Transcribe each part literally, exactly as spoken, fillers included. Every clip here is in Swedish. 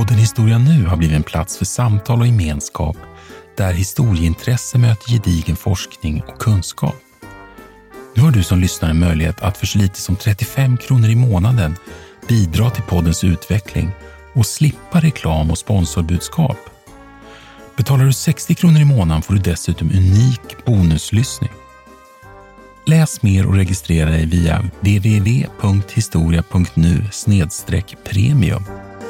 Podden Historia Nu har blivit en plats för samtal och gemenskap där historieintresse möter gedigen forskning och kunskap. Nu har du som lyssnar en möjlighet att för så lite som trettiofem kronor i månaden bidra till poddens utveckling och slippa reklam och sponsorbudskap. Betalar du sextio kronor i månaden får du dessutom unik bonuslyssning. Läs mer och registrera dig via w w w punkt historia punkt nu slash premium.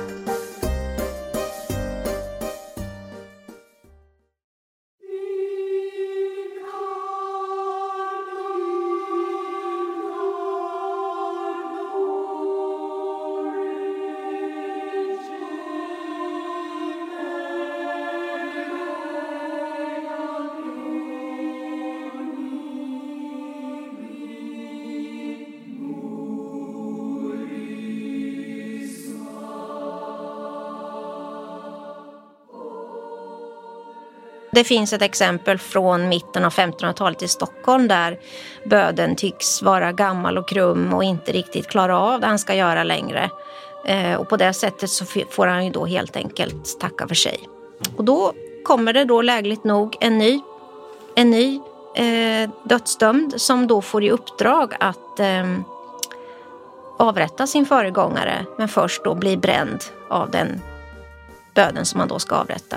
Det finns ett exempel från mitten av femtonhundratalet i Stockholm där böden tycks vara gammal och krum och inte riktigt klara av det han ska göra längre. Eh, och på det sättet så får han ju då helt enkelt tacka för sig. Och då kommer det då lägligt nog en ny, en ny eh, dödsdömd som då får i uppdrag att eh, avrätta sin föregångare, men först då bli bränd av den böden som man då ska avrätta.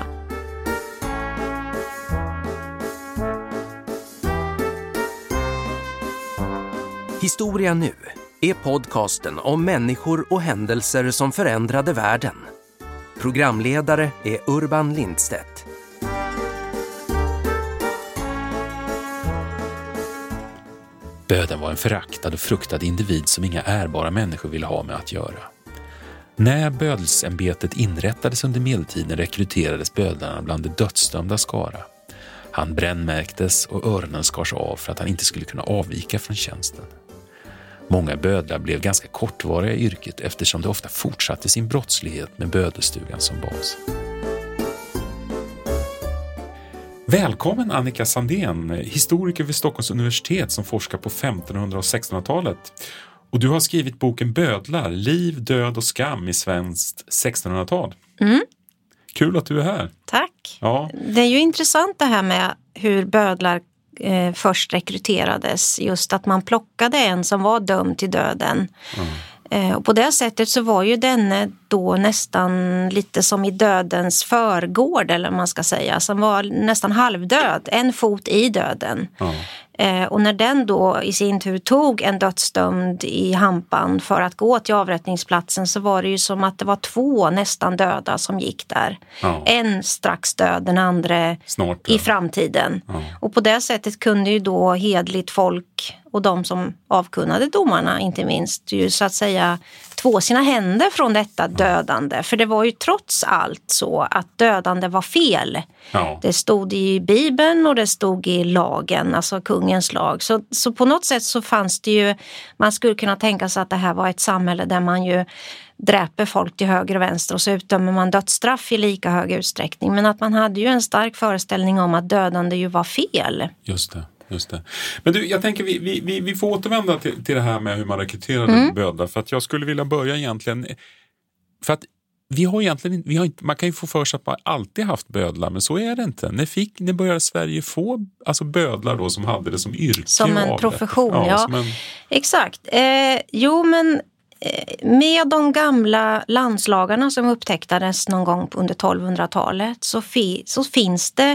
Historia Nu är podcasten om människor och händelser som förändrade världen. Programledare är Urban Lindstedt. Böden var en föraktad och fruktad individ som inga ärbara människor ville ha med att göra. När bödelsämbetet inrättades under medeltiden rekryterades bödlarna bland de dödsdömda skara. Han brännmärktes och öronen skars av för att han inte skulle kunna avvika från tjänsten. Många bödlar blev ganska kortvariga i yrket eftersom de ofta fortsatte sin brottslighet med bödestugan som bas. Välkommen Annika Sandén, historiker vid Stockholms universitet som forskar på femtonhundra- och sextonhundratalet. Och du har skrivit boken Bödlar, liv, död och skam i svenskt sextonhundratal. Mm. Kul att du är här. Tack. Ja. Det är ju intressant det här med hur bödlar eh, först rekryterades. Just att man plockade en som var dömd till döden. Mm. Eh, och på det sättet så var ju denne då nästan lite som i dödens förgård, eller vad man ska säga. Som var nästan halvdöd, en fot i döden. Mm. Eh, och när den då i sin tur tog en dödsdömd i hampan för att gå till avrättningsplatsen, så var det ju som att det var två nästan döda som gick där. Ja. En strax död, den andra Snart, ja. i framtiden. Ja. Och på det sättet kunde ju då hedligt folk och de som avkunnade domarna inte minst ju så att säga två sina händer från detta dödande. För det var ju trots allt så att dödande var fel. Ja. Det stod i Bibeln och det stod i lagen, alltså kungens lag. Så, så på något sätt så fanns det ju, man skulle kunna tänka sig att det här var ett samhälle där man ju dräper folk till höger och vänster och så utdömer man dödsstraff i lika hög utsträckning. Men att man hade ju en stark föreställning om att dödande ju var fel. Just det. Just det. Men du, jag tänker vi, vi, vi får återvända till, till det här med hur man rekryterade mm. bödlar. För att jag skulle vilja börja egentligen. För att vi har egentligen, vi har inte, man kan ju få för sig att man alltid haft bödlar, men så är det inte. När, fick, när började Sverige få alltså bödlar då som hade det som yrke? Som en profession, ja. ja. En... Exakt. Eh, jo, men med de gamla landslagarna som upptäcktes någon gång under tolvhundratalet så, fi, så finns det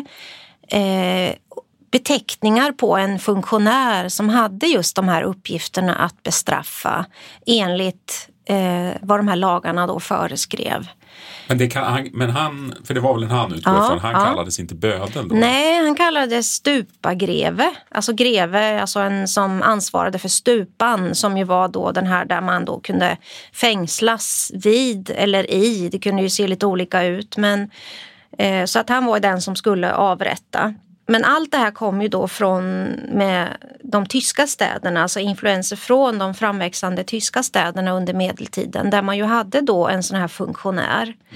eh, beteckningar på en funktionär som hade just de här uppgifterna att bestraffa enligt eh, vad de här lagarna då föreskrev. Men, det kan, han, men han, för det var väl en han utgår ja, från, han ja. kallades inte bödel då? Nej, han kallades stupagreve. Alltså greve, alltså en som ansvarade för stupan, som ju var då den här där man då kunde fängslas vid eller i. Det kunde ju se lite olika ut, men eh, så att han var den som skulle avrätta. Men allt det här kom ju då från med de tyska städerna, alltså influenser från de framväxande tyska städerna under medeltiden, där man ju hade då en sån här funktionär. Mm.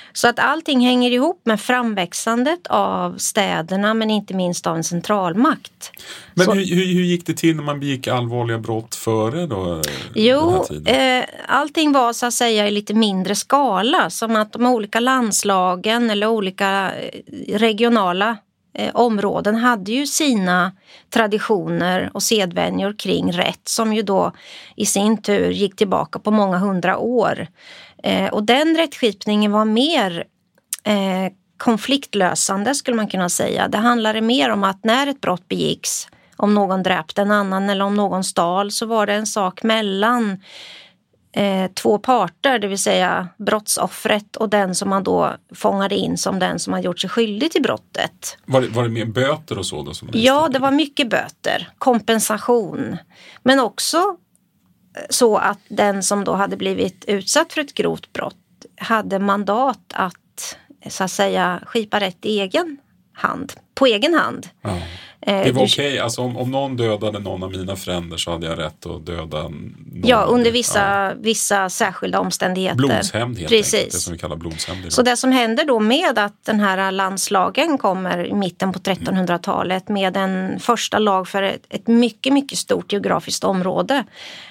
Så att allting hänger ihop med framväxandet av städerna, men inte minst av en centralmakt. Men så, hur, hur, hur gick det till när man begick allvarliga brott före då? Jo, eh, allting var så att säga i lite mindre skala, som att de olika landslagen eller olika regionala eh, områden hade ju sina traditioner och sedvänjor kring rätt, som ju då i sin tur gick tillbaka på många hundra år. Eh, och den rättskipningen var mer eh, konfliktlösande, skulle man kunna säga. Det handlade mer om att när ett brott begicks, om någon dräpte en annan eller om någon stal, så var det en sak mellan eh, två parter, det vill säga brottsoffret och den som man då fångade in som den som har gjort sig skyldig till brottet. Var det, var det mer böter och så då? Som ja, det var mycket böter, kompensation, men också så att den som då hade blivit utsatt för ett grovt brott hade mandat att, så att säga, skipa rätt i egen hand, på egen hand. Ja. Det var okej, okay. Alltså om, om någon dödade någon av mina fränder så hade jag rätt att döda någon. Ja, under vissa, ja. vissa särskilda omständigheter. Blodshämnd helt Precis. enkelt, det som vi kallar blodshämnd. Så det som händer då med att den här landslagen kommer i mitten på trettonhundratalet med en första lag för ett, ett mycket, mycket stort geografiskt område,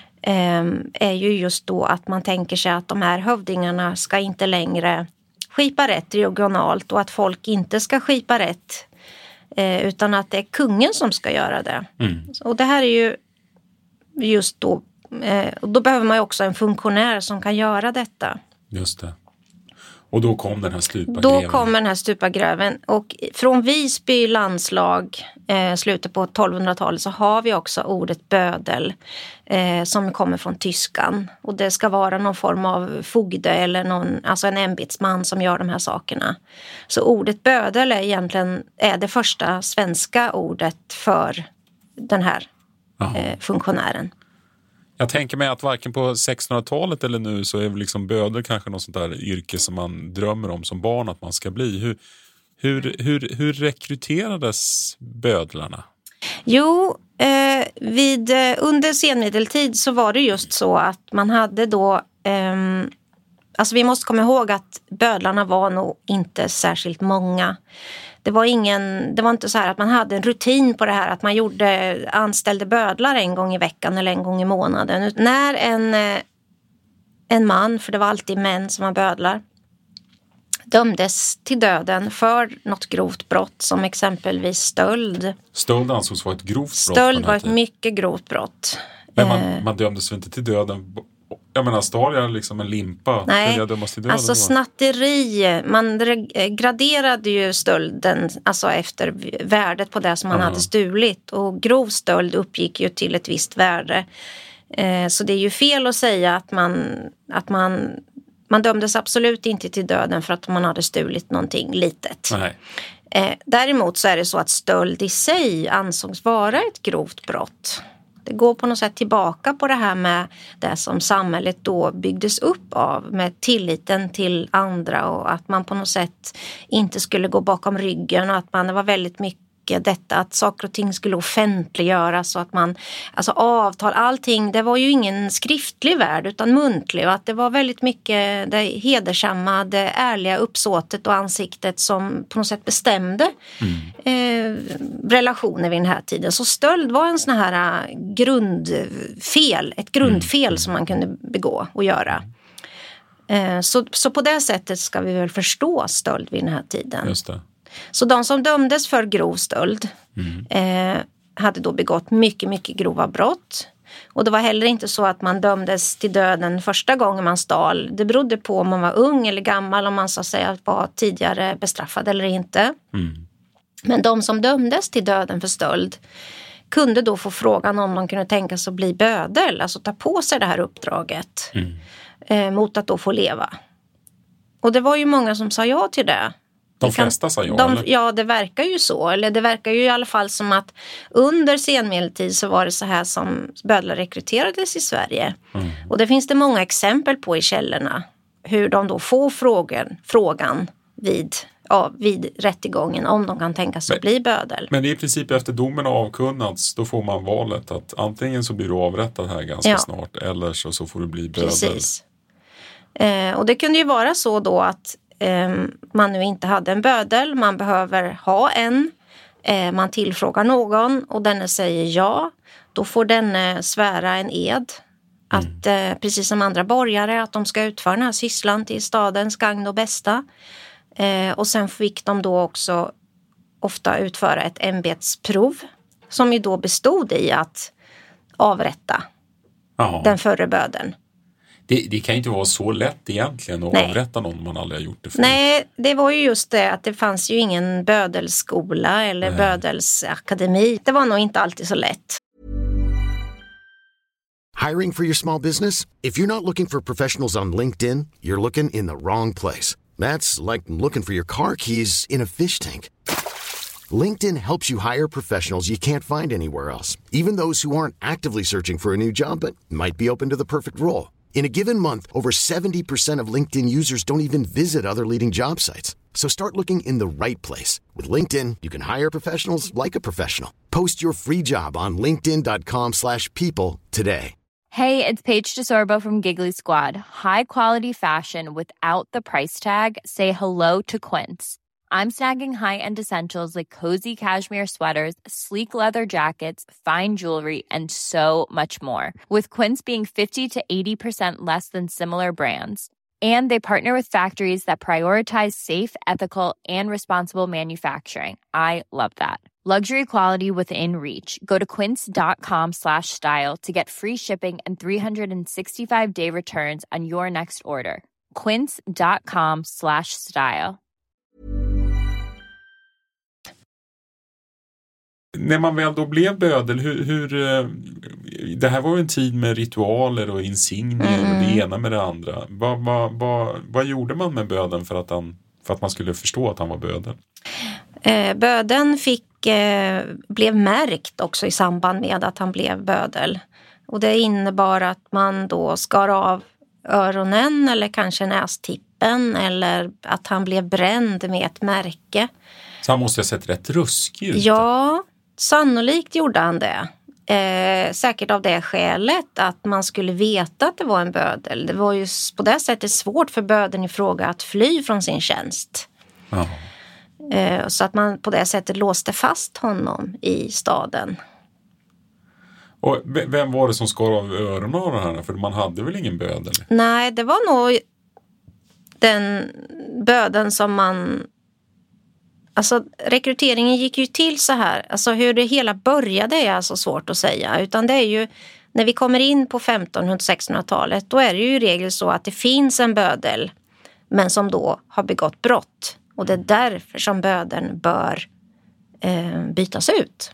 är ju just då att man tänker sig att de här hövdingarna ska inte längre skipa rätt regionalt och att folk inte ska skipa rätt utan att det är kungen som ska göra det. Mm. Och det här är ju just då, då behöver man ju också en funktionär som kan göra detta. Just det. Och då kom den här stupagräven. Då kom den här stupagräven. Och från Visby landslag, eh, slutet på tolvhundratalet, så har vi också ordet bödel eh, som kommer från tyskan. Och det ska vara någon form av fogde eller någon, alltså en ämbetsman som gör de här sakerna. Så ordet bödel är egentligen är det första svenska ordet för den här eh, funktionären. Jag tänker mig att varken på sextonhundratalet eller nu så är liksom bödel kanske något sånt där yrke som man drömmer om som barn att man ska bli. Hur, hur, hur, hur rekryterades bödlarna? Jo, eh, vid, under senmedeltid så var det just så att man hade då... Eh, alltså vi måste komma ihåg att bödlarna var nog inte särskilt många. Det var, ingen, det var inte så här att man hade en rutin på det här att man gjorde anställde bödlar en gång i veckan eller en gång i månaden. När en, en man, för det var alltid män som var bödlar, dömdes till döden för något grovt brott som exempelvis stöld. Stöld ansågs vara ett grovt brott? Stöld var ett mycket grovt brott. Men man, man dömdes väl inte till döden? Jag menar, stal jag liksom en limpa? Nej, jag dömas till döden, alltså snatteri. Man graderade ju stölden alltså efter värdet på det som man uh-huh. hade stulit. Och grov stöld uppgick ju till ett visst värde. Eh, så det är ju fel att säga att man, att man, man dömdes absolut inte till döden för att man hade stulit någonting litet. Nej. Eh, däremot så är det så att stöld i sig ansågs vara ett grovt brott. Det går på något sätt tillbaka på det här med det som samhället då byggdes upp av, med tilliten till andra och att man på något sätt inte skulle gå bakom ryggen och att man, det var väldigt mycket detta att saker och ting skulle offentliggöras och att man, alltså avtal, allting, det var ju ingen skriftlig värld utan muntlig och att det var väldigt mycket det hedersamma, det ärliga uppsåtet och ansiktet som på något sätt bestämde mm. eh, relationer vid den här tiden. Så stöld var en sån här grundfel, ett grundfel mm. som man kunde begå och göra. Eh, så, så på det sättet ska vi väl förstå stöld vid den här tiden. Just det. Så de som dömdes för grov stöld mm. eh, hade då begått mycket, mycket grova brott. Och det var heller inte så att man dömdes till döden första gången man stal. Det berodde på om man var ung eller gammal, om man så att säga var tidigare bestraffad eller inte. Mm. Men de som dömdes till döden för stöld kunde då få frågan om de kunde tänka sig att bli bödel, alltså ta på sig det här uppdraget mm. eh, mot att då få leva. Och det var ju många som sa ja till det. De flesta sa ja, de, eller? Ja, det verkar ju så. Eller det verkar ju i alla fall som att under senmedeltid så var det så här som bödlar rekryterades i Sverige. Mm. Och det finns det många exempel på i källorna. Hur de då får frågan, frågan vid, ja, vid rättegången om de kan tänka sig att bli bödel. Men det är i princip efter domen har avkunnats, då får man valet att antingen så blir du avrättad här ganska ja. snart eller så, så får du bli bödel. Precis. Eh, och det kunde ju vara så då att eh, man nu inte hade en bödel, man behöver ha en. Eh, man tillfrågar någon och denne säger ja. Då får denne svära en ed. Att eh, precis som andra borgare att de ska utföra den här sysslan till stadens gagn och bästa. Eh, och sen fick de då också ofta utföra ett ämbetsprov. Som ju då bestod i att avrätta Aha. den förre bödeln. Det, det kan ju inte vara så lätt egentligen att Nej. avrätta någon man aldrig har gjort det förut. Nej, det var ju just det att det fanns ju ingen bödelskola eller Nej. bödelsakademi. Det var nog inte alltid så lätt. Hiring for your small business? If you're not looking for professionals on LinkedIn, you're looking in the wrong place. That's like looking for your car keys in a fish tank. LinkedIn helps you hire professionals you can't find anywhere else, even those who aren't actively searching for a new job but might be open to the perfect role. In a given month, over seventy percent of LinkedIn users don't even visit other leading job sites. So start looking in the right place. With LinkedIn, you can hire professionals like a professional. Post your free job on linkedin dot com slash people today. Hey, it's Paige DeSorbo from Giggly Squad. High quality fashion without the price tag. Say hello to Quince. I'm snagging high-end essentials like cozy cashmere sweaters, sleek leather jackets, fine jewelry, and so much more. With Quince being fifty to eighty percent less than similar brands. And they partner with factories that prioritize safe, ethical, and responsible manufacturing. I love that. Luxury quality within reach. Go to quince dot com slash style to get free shipping and three sixty-five day returns on your next order. quince dot com slash style. När man väl då blev bödel, hur, hur, det här var ju en tid med ritualer och insignier mm. och det ena med det andra. Vad, vad, vad, vad gjorde man med bödeln för att, han, för att man skulle förstå att han var bödel? Eh, bödeln fick, eh, blev märkt också i samband med att han blev bödel. Och det innebar att man då skar av öronen eller kanske nästippen eller att han blev bränd med ett märke. Så han måste ha sett rätt ruskig ut. Ja, sannolikt gjorde han det. Eh, säkert av det skälet att man skulle veta att det var en bödel. Det var ju på det sättet svårt för bödeln i fråga att fly från sin tjänst. Ja. Eh, så att man på det sättet låste fast honom i staden. Och vem var det som skar av öronen av den här? För man hade väl ingen bödel? Nej, det var nog den bödeln som man... Alltså rekryteringen gick ju till så här. Alltså hur det hela började är alltså svårt att säga. Utan det är ju, när vi kommer in på femtonhundra- och sextonhundratalet, då är det ju i regel så att det finns en bödel. Men som då har begått brott. Och det är därför som bödeln bör eh, bytas ut.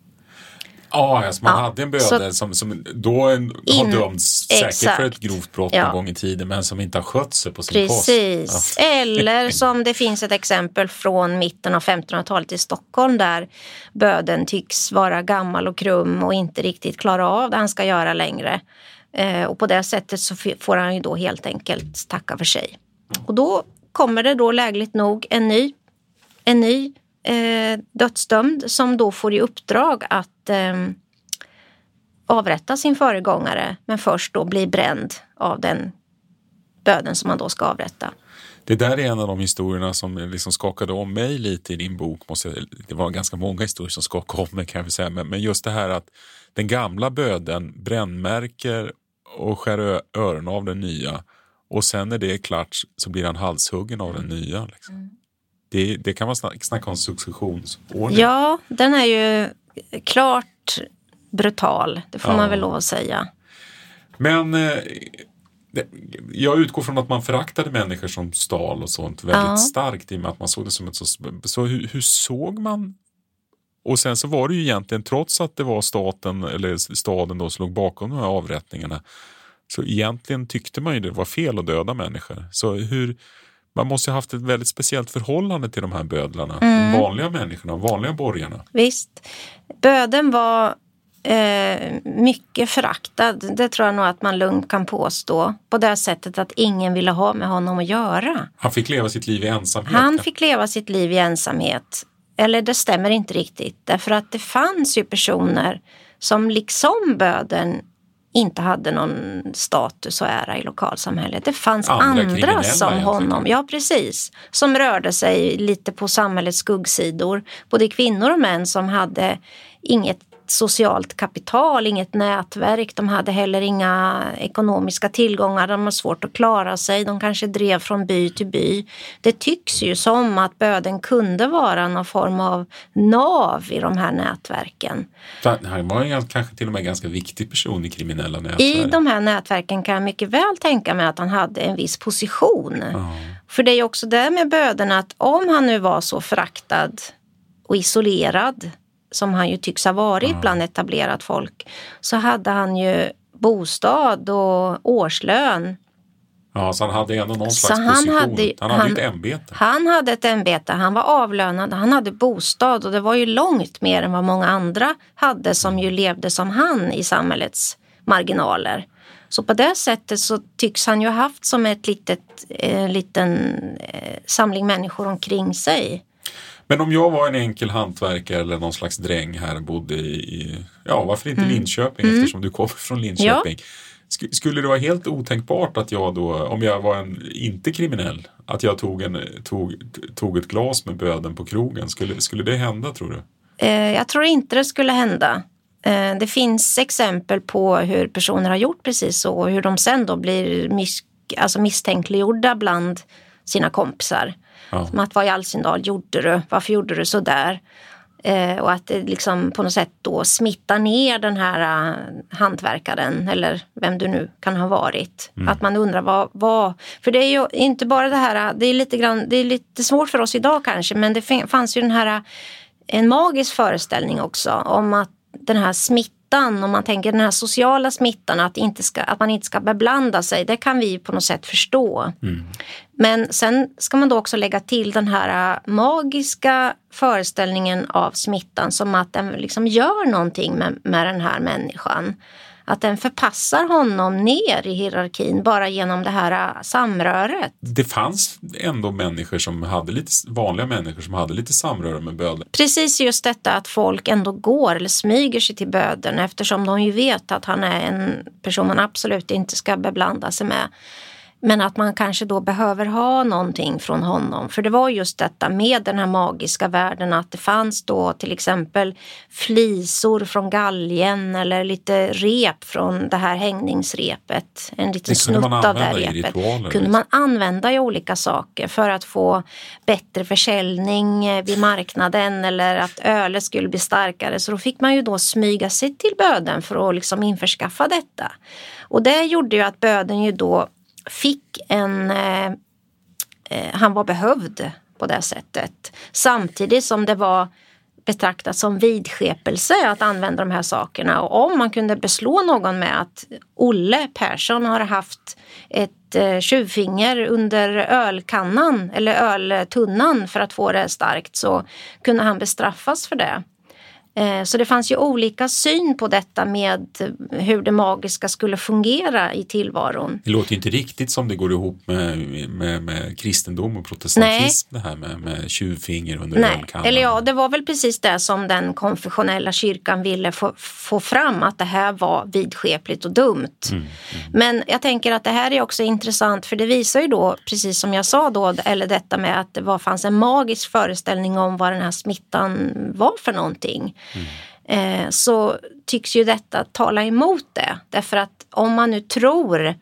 Ja, alltså man ja, hade en bödel som, som då en, har in, dömts säkert exakt. för ett grovt brott ja. någon gång i tiden, men som inte har skött sig på sin Precis. post. Ja. Eller som det finns ett exempel från mitten av femtonhundratalet i Stockholm där bödeln tycks vara gammal och krum och inte riktigt klara av det han ska göra längre. Eh, och på det sättet så får han ju då helt enkelt tacka för sig. Och då kommer det då lägligt nog en ny, en ny eh, dödsdömd som då får i uppdrag att eh, avrätta sin föregångare, men först då bli bränd av den böden som man då ska avrätta. Det där är en av de historierna som liksom skakade om mig lite i din bok. Måste jag, det var ganska många historier som skakade om mig, kan jag säga. Men, men just det här att den gamla böden brännmärker och skär öronen av den nya. Och sen när det är klart så blir han halshuggen av den nya. Liksom. Mm. Det, det kan man snacka, snacka om successionsordning. Ja, den är ju klart brutal. Det får ja. man väl lov att säga. Men eh, det, jag utgår från att man föraktade människor som stal och sånt väldigt ja. starkt i och med att man såg det som ett så... Så hur, hur såg man... Och sen så var det ju egentligen, trots att det var staten eller staden då som låg bakom de här avrättningarna, så egentligen tyckte man ju det var fel att döda människor. Så hur... Man måste ha haft ett väldigt speciellt förhållande till de här bödlarna. Mm. De vanliga människorna, de vanliga borgarna. Visst. Böden var eh, mycket föraktad. Det tror jag nog att man lugnt kan påstå. På det sättet att ingen ville ha med honom att göra. Han fick leva sitt liv i ensamhet. Han fick leva sitt liv i ensamhet. Eller det stämmer inte riktigt. Därför att det fanns ju personer som liksom böden inte hade någon status och ära i lokalsamhället. Det fanns Andra andra som egentligen. honom, ja precis, som rörde sig lite på samhällets skuggsidor. Både kvinnor och män som hade inget socialt kapital, inget nätverk. De hade heller inga ekonomiska tillgångar. De har svårt att klara sig. De kanske drev från by till by. Det tycks ju som att böden kunde vara någon form av nav i de här nätverken. Han var en, kanske till och med en ganska viktig person i kriminella nätverk. I de här nätverken kan jag mycket väl tänka mig att han hade en viss position. Ja. För det är ju också det med böden att om han nu var så föraktad och isolerad som han ju tycks ha varit ja. bland etablerat folk, så hade han ju bostad och årslön. Ja, så han hade ändå någon Så slags han position. hade- han hade han- ett ämbete. Han hade ett ämbete, han var avlönad, han hade bostad och det var ju långt mer än vad många andra hade som ju levde som han i samhällets marginaler. Så på det sättet så tycks han ju ha haft som ett litet, eh, liten eh, samling människor omkring sig. Men om jag var en enkel hantverkare eller någon slags dräng här och bodde i, i ja varför inte Mm. Linköping Mm. eftersom du kommer från Linköping. Sk- skulle det vara helt otänkbart att jag då, om jag var en inte kriminell, att jag tog, en, tog, tog ett glas med böden på krogen? Skulle, skulle det hända, tror du? Eh, jag tror inte det skulle hända. Eh, det finns exempel på hur personer har gjort precis så och hur de sen då blir mis- alltså misstänkliggjorda bland sina kompisar. Ja. Som att vad i all sin dag gjorde du? Varför gjorde du så där? Eh, och att det liksom på något sätt då smittar ner den här uh, hantverkaren eller vem du nu kan ha varit. Mm. Att man undrar vad, vad... För det är ju inte bara det här, det är lite grann, det är lite svårt för oss idag kanske, men det f- fanns ju den här uh, en magisk föreställning också om att den här smittan, om man tänker den här sociala smittan, att, inte ska, att man inte ska beblanda sig, det kan vi på något sätt förstå. Mm. Men sen ska man då också lägga till den här äh, magiska föreställningen av smittan som att den liksom gör någonting med, med den här människan. Att den förpassar honom ner i hierarkin bara genom det här äh, samröret. Det fanns ändå människor som hade lite, vanliga människor som hade lite samröre med böden. Precis just detta att folk ändå går eller smyger sig till böden eftersom de ju vet att han är en person man absolut inte ska beblanda sig med. Men att man kanske då behöver ha någonting från honom. För det var just detta med den här magiska världen att det fanns då till exempel flisor från galgen eller lite rep från det här hängningsrepet. En liten Det kunde snutt man av det här använda i repet. ritualer, Kunde liksom. man använda i olika saker för att få bättre försäljning eh, vid marknaden eller att ölet skulle bli starkare. Så då fick man ju då smyga sig till böden för att liksom införskaffa detta. Och det gjorde ju att böden ju då fick en, eh, eh, han var behövd på det sättet. Samtidigt som det var betraktat som vidskepelse att använda de här sakerna. Och om man kunde beslå någon med att Olle Persson har haft ett eh, tjuvfinger under ölkannan eller öltunnan för att få det starkt så kunde han bestraffas för det. Så det fanns ju olika syn på detta med hur det magiska skulle fungera i tillvaron. Det låter ju inte riktigt som det går ihop med, med, med kristendom och protestantism. Nej. Det här med, med tjuvfinger under ölkannan. Eller ja, det var väl precis det som den konfessionella kyrkan ville få, få fram, att det här var vidskepligt och dumt. Mm, mm. Men jag tänker att det här är också intressant, för det visar ju då, precis som jag sa då, eller detta med att det var, fanns en magisk föreställning om vad den här smittan var för någonting. Mm. Eh, så tycks ju detta tala emot det. Därför att om man nu tror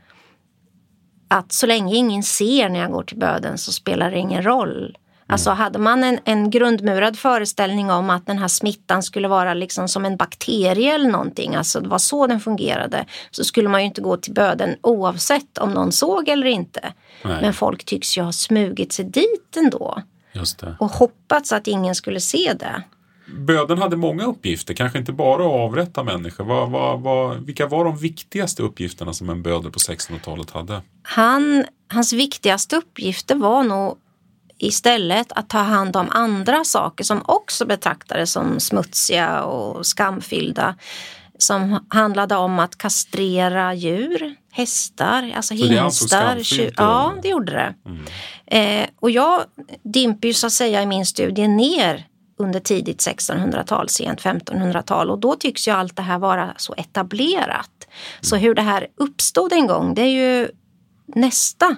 att så länge ingen ser när jag går till böden så spelar det ingen roll. Mm. Alltså hade man en, en grundmurad föreställning om att den här smittan skulle vara liksom som en bakterie eller någonting, alltså det var så den fungerade, så skulle man ju inte gå till böden oavsett om någon såg eller inte. Nej. Men folk tycks ju ha smugit sig dit ändå. Just det. Och hoppats att ingen skulle se det. Böden hade många uppgifter, kanske inte bara att avrätta människor. Vad, vad, vad, vilka var de viktigaste uppgifterna som en bödel på sextonhundratalet hade? Han, hans viktigaste uppgifter var nog istället att ta hand om andra saker som också betraktades som smutsiga och skamfyllda. Som handlade om att kastrera djur, hästar, alltså så hingstar. Tjur, ja, det gjorde det. Mm. Eh, och jag dimper ju så att säga i min studie ner under tidigt sextonhundratal, sent femtonhundratal. Och då tycks ju allt det här vara så etablerat. Så hur det här uppstod en gång, det är ju nästa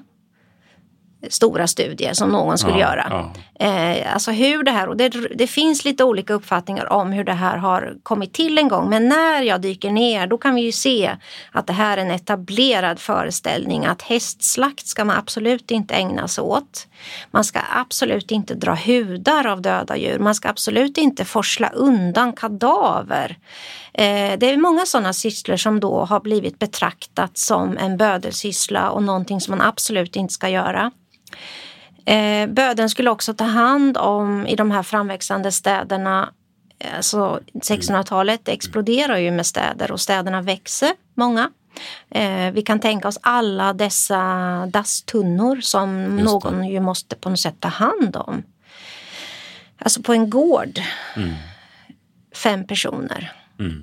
stora studier som någon skulle ja, göra. Ja. Eh, alltså hur det här, och det, det finns lite olika uppfattningar om hur det här har kommit till en gång. Men när jag dyker ner, då kan vi ju se att det här är en etablerad föreställning. Att hästslakt ska man absolut inte ägna sig åt. Man ska absolut inte dra hudar av döda djur. Man ska absolut inte forsla undan kadaver. Eh, det är många sådana sysslor som då har blivit betraktat som en bödelsyssla och någonting som man absolut inte ska göra. Eh, bödeln skulle också ta hand om i de här framväxande städerna, alltså sextonhundratalet exploderar ju med städer och städerna växer, många. Eh, vi kan tänka oss alla dessa dasstunnor som någon ju måste på något sätt ta hand om. Alltså på en gård, mm. fem personer, mm.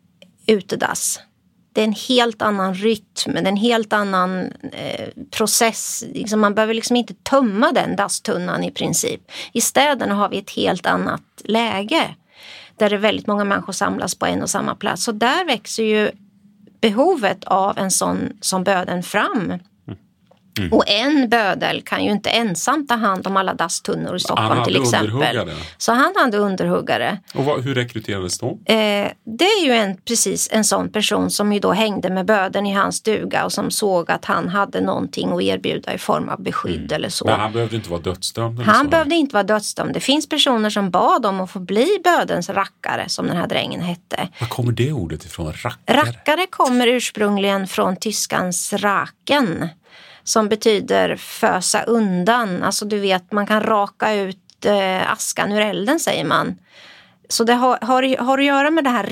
utedass. Det är en helt annan rytm, det är en helt annan eh, process. Liksom man behöver liksom inte tömma den dasstunnan i princip. I städerna har vi ett helt annat läge där det är väldigt många människor samlas på en och samma plats. Så där växer ju behovet av en sån som bödeln fram. Mm. Och en bödel kan ju inte ensam ta hand om alla dasstunnor i Stockholm till exempel. Så han hade underhuggare. Och vad, hur rekryterades då? Eh, det är ju en, precis en sån person som ju då hängde med bödeln i hans stuga och som såg att han hade någonting att erbjuda i form av beskydd mm. eller så. Men han behövde inte vara dödsdömd? Han så. behövde inte vara dödsdömd. Det finns personer som bad om att få bli bödelns rackare, som den här drängen hette. Var kommer det ordet ifrån? Rackare? Rackare kommer ursprungligen från tyskans raken. Som betyder fösa undan. Alltså du vet, man kan raka ut eh, askan ur elden, säger man. Så det har, har, har att göra med det här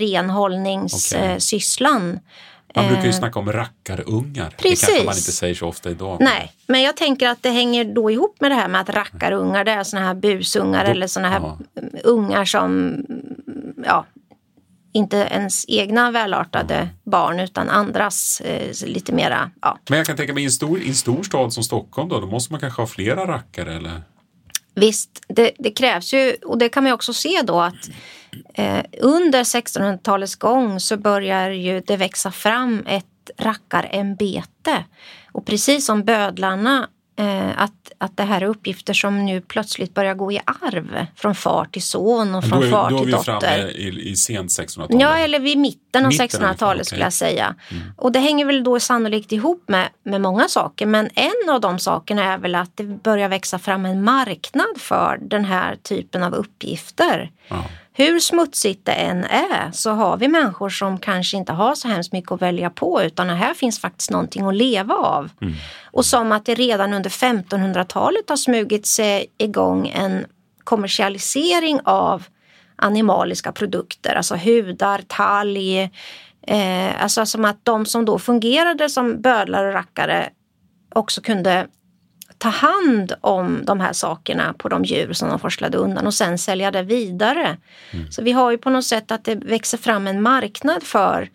renhållningssysslan. Okay. Man brukar ju snacka om rackarungar. Precis. Det kanske man inte säger så ofta idag. Nej, men jag tänker att det hänger då ihop med det här med att rackarungar, det är såna här busungar då, eller såna här ja. ungar som... ja. Inte ens egna välartade mm. barn utan andras eh, lite mera, ja. Men jag kan tänka mig i en stor, i en stor stad som Stockholm då, då måste man kanske ha flera rackare eller? Visst, det, det krävs ju, och det kan man ju också se då att eh, under sextonhundratalets gång så börjar ju det växa fram ett rackarembete. Och precis som bödlarna, eh, att, att det här är uppgifter som nu plötsligt börjar gå i arv från far till son och från är, far till dotter. Då är vi framme i, i sent sextonhundratal. Ja, eller vid mitten av sextonhundratalet okay. skulle jag säga. Mm. Och det hänger väl då sannolikt ihop med, med många saker. Men en av de sakerna är väl att det börjar växa fram en marknad för den här typen av uppgifter. Ja. Hur smutsigt det än är så har vi människor som kanske inte har så hemskt mycket att välja på, utan här finns faktiskt någonting att leva av. Mm. Och som att det redan under femtonhundratalet har smugit sig igång en kommersialisering av animaliska produkter, alltså hudar, talg, eh, alltså som att de som då fungerade som bödlar och rackare också kunde ta hand om de här sakerna på de djur som de forslade undan och sen sälja det vidare. Mm. Så vi har ju på något sätt att det växer fram en marknad för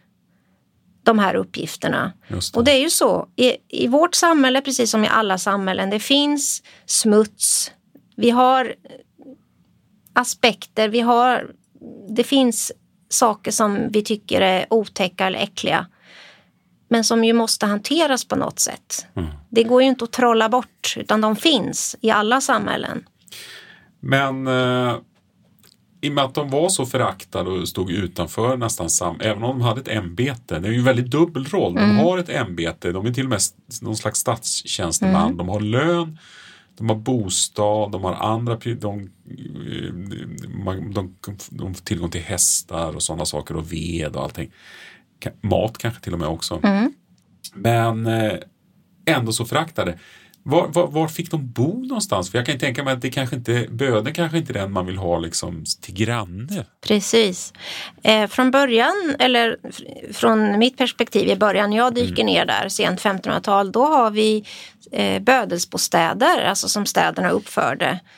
de här uppgifterna. Just det. Och det är ju så, i, i vårt samhälle precis som i alla samhällen, det finns smuts, vi har aspekter, vi har, det finns saker som vi tycker är otäcka eller äckliga. Men som ju måste hanteras på något sätt. Mm. Det går ju inte att trolla bort, utan de finns i alla samhällen. Men eh, i och med att de var så föraktade och stod utanför nästan sam, även om de hade ett ämbete, det är ju en väldigt dubbel roll. Mm. De har ett ämbete, de är till och med någon slags statstjänsteman, mm. de har lön, de har bostad, de har andra, de, de, de, de har tillgång till hästar och sådana saker och ved och allting. Mat kanske till och med också. Mm. Men eh, ändå så föraktade. Var, var, var fick de bo någonstans? För jag kan tänka mig att det kanske inte, böden kanske inte är den man vill ha liksom till granne. Precis. Eh, från början, eller från mitt perspektiv i början, jag dyker mm. ner där sent femtonhundratal, då har vi eh, bödelsbostäder, alltså som städerna uppförde.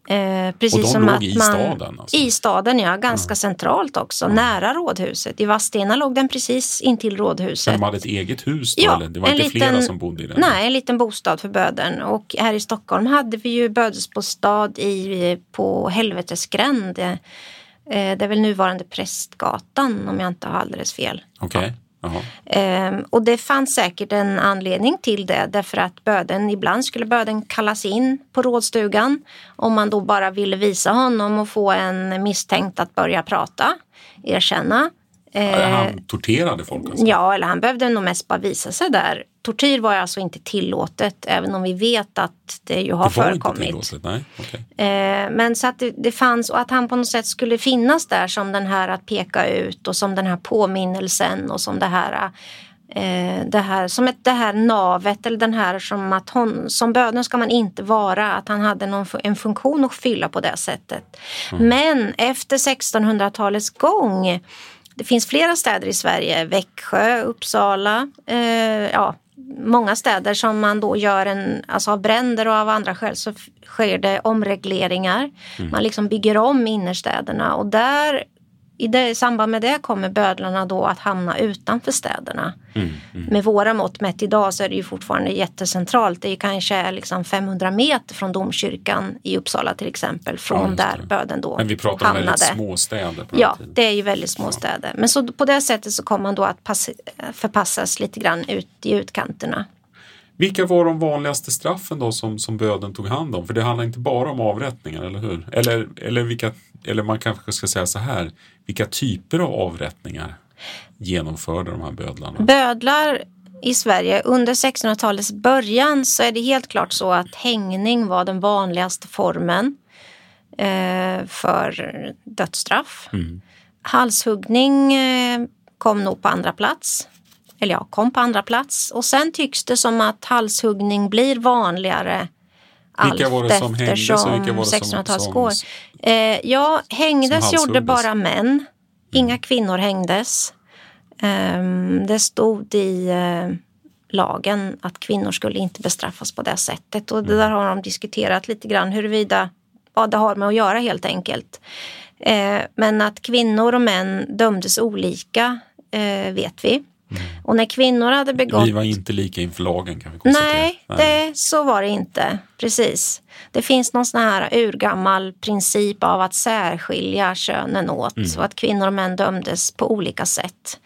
Eh, precis och de som låg att i man, staden? Alltså. I staden, ja. Ganska ja. centralt också. Ja. Nära rådhuset. I Vadstena låg den precis intill rådhuset. Men de hade ett eget hus då? Ja, eller? Det var inte liten, flera som bodde i den? Nej, en liten bostad för bödeln. Och här i Stockholm hade vi ju bödelsbostad i, på Helvetesgränd. Eh, det är väl nuvarande Prästgatan om jag inte har alldeles fel. Okej. Okay. Ehm, och det fanns säkert en anledning till det, därför att böden, ibland skulle böden kallas in på rådstugan om man då bara ville visa honom och få en misstänkt att börja prata, erkänna. Ja, han torterade folk alltså. Ja, eller han behövde nog mest bara visa sig där. Tortyr var alltså inte tillåtet, även om vi vet att det ju har det var förekommit. Inte tillåtet, nej. Okay. Eh, men så att det, det fanns, och att han på något sätt skulle finnas där som den här att peka ut och som den här påminnelsen och som det här, eh, det här som ett, det här navet eller den här som att hon, som böden ska man inte vara, att han hade någon, en funktion att fylla på det sättet. Mm. Men efter sextonhundratalets gång, det finns flera städer i Sverige, Växjö, Uppsala, eh, ja, många städer som man då gör en, alltså av bränder och av andra skäl så sker det omregleringar. Mm. Man liksom bygger om innerstäderna och där, i, det, i samband med det kommer bödlarna då att hamna utanför städerna. Mm. Mm. Med våra mått mätt idag så är det ju fortfarande jättecentralt. Det är ju kanske liksom femhundra meter från domkyrkan i Uppsala till exempel, från ja, där böden då hamnade. Men vi pratar om väldigt små städer på Ja, tiden. det är ju väldigt små ja. städer. Men så på det sättet så kommer man då att pass, förpassas lite grann ut i utkanterna. Vilka var de vanligaste straffen då som, som böden tog hand om? För det handlar inte bara om avrättningar, eller hur? Eller, eller, vilka, eller man kanske ska säga så här, vilka typer av avrättningar genomförde de här bödlarna? Bödlar i Sverige under sextonhundratalets början så är det helt klart så att hängning var den vanligaste formen eh, för dödsstraff. Mm. Halshuggning eh, kom nog på andra plats. Eller ja, kom på andra plats. Och sen tycks det som att halshuggning blir vanligare vilka var det som hängdes och vilka var det sextonhundratalet går. Eh, ja, hängdes gjorde bara män. Inga mm. kvinnor hängdes. Eh, det stod i eh, lagen att kvinnor skulle inte bestraffas på det sättet. Och mm. det där har de diskuterat lite grann huruvida vad det har med att göra helt enkelt. Eh, men att kvinnor och män dömdes olika eh, vet vi. Mm. Och när kvinnor hade begått... Vi var inte lika inför lagen kan vi konstatera. Nej, Nej. Det, så var det inte. Precis. Det finns någon sån här urgammal princip av att särskilja könen åt. Mm. Så att kvinnor och män dömdes på olika sätt.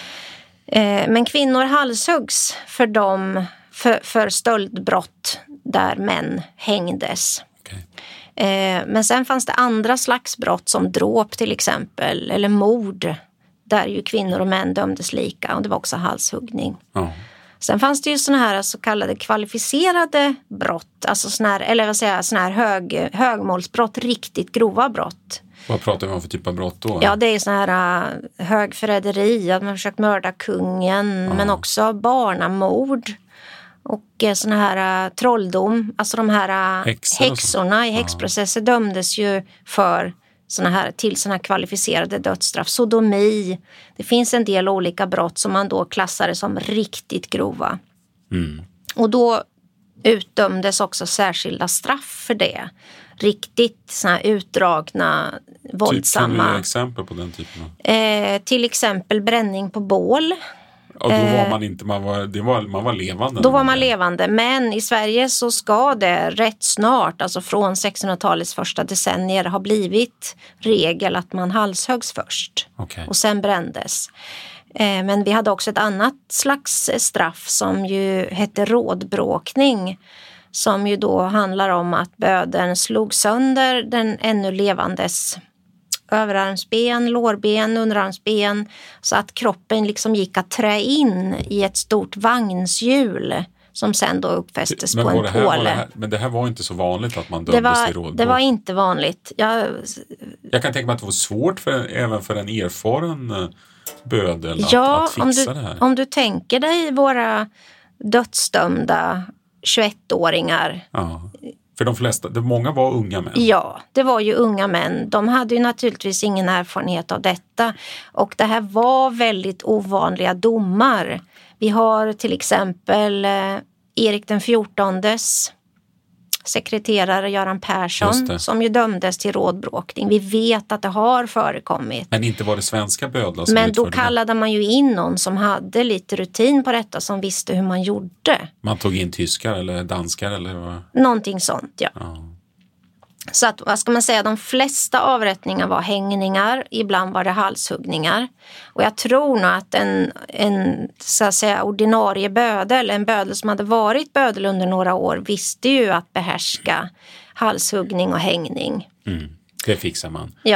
Eh, men kvinnor halshuggs för, dem, för, för stöldbrott där män hängdes. Okay. Eh, men sen fanns det andra slags brott som dråp till exempel. Eller mord. Där ju kvinnor och män dömdes lika och det var också halshuggning. Ja. Sen fanns det ju såna här så kallade kvalificerade brott. Alltså såna här, eller vad säger jag, såna här hög, högmålsbrott, riktigt grova brott. Vad pratar vi om för typ av brott då? Ja, det är såna här uh, högförräderi, att man försökt mörda kungen. Ja. Men också barnamord. Och uh, såna här uh, trolldom. Alltså de här uh, häxorna i häxprocesser ja. dömdes ju för... Såna här, till såna här kvalificerade dödsstraff, sodomi. Det finns en del olika brott som man då klassade som riktigt grova. Mm. Och då utdömdes också särskilda straff för det. Riktigt såna här utdragna, våldsamma. Typ, kan du ge exempel på den typen av? Eh, till exempel bränning på bål. Ja, då var man inte, man var, det var, man var levande. Då var man levande, men i Sverige så ska det rätt snart, alltså från sextonhundratalets första decennier, ha blivit regel att man halshöggs först. Okay. Och sen brändes. Eh, men vi hade också ett annat slags straff som ju hette rådbråkning, som ju då handlar om att bödeln slog sönder den ännu levandes överarmsben, lårben, underarmsben, så att kroppen liksom gick att trä in i ett stort vagnshjul som sen då uppfästes men på en här, påle. Det här, men det här var inte så vanligt att man dömdes det var, till rådbråk. Det var inte vanligt. Jag, Jag kan tänka mig att det var svårt för, även för en erfaren bödel ja, att, att fixa om du, det här. om du tänker dig våra dödsdömda tjugoettåringar. Ja. För de flesta, det många var unga män. Ja, det var ju unga män. De hade ju naturligtvis ingen erfarenhet av detta. Och det här var väldigt ovanliga domar. Vi har till exempel eh, Erik den fjortondes sekreterare Göran Persson som ju dömdes till rådbråkning. Vi vet att det har förekommit. Men inte var det svenska bödlar som Men då utförde kallade man ju in någon som hade lite rutin på detta, som visste hur man gjorde. Man tog in tyskar eller danskar eller vad? Någonting sånt, ja. Ja. Så att, vad ska man säga, de flesta avrättningar var hängningar, ibland var det halshuggningar. Och jag tror nog att en, en så att säga, ordinarie bödel, en bödel som hade varit bödel under några år, visste ju att behärska halshuggning och hängning. Mm. Det fixar man. Ja.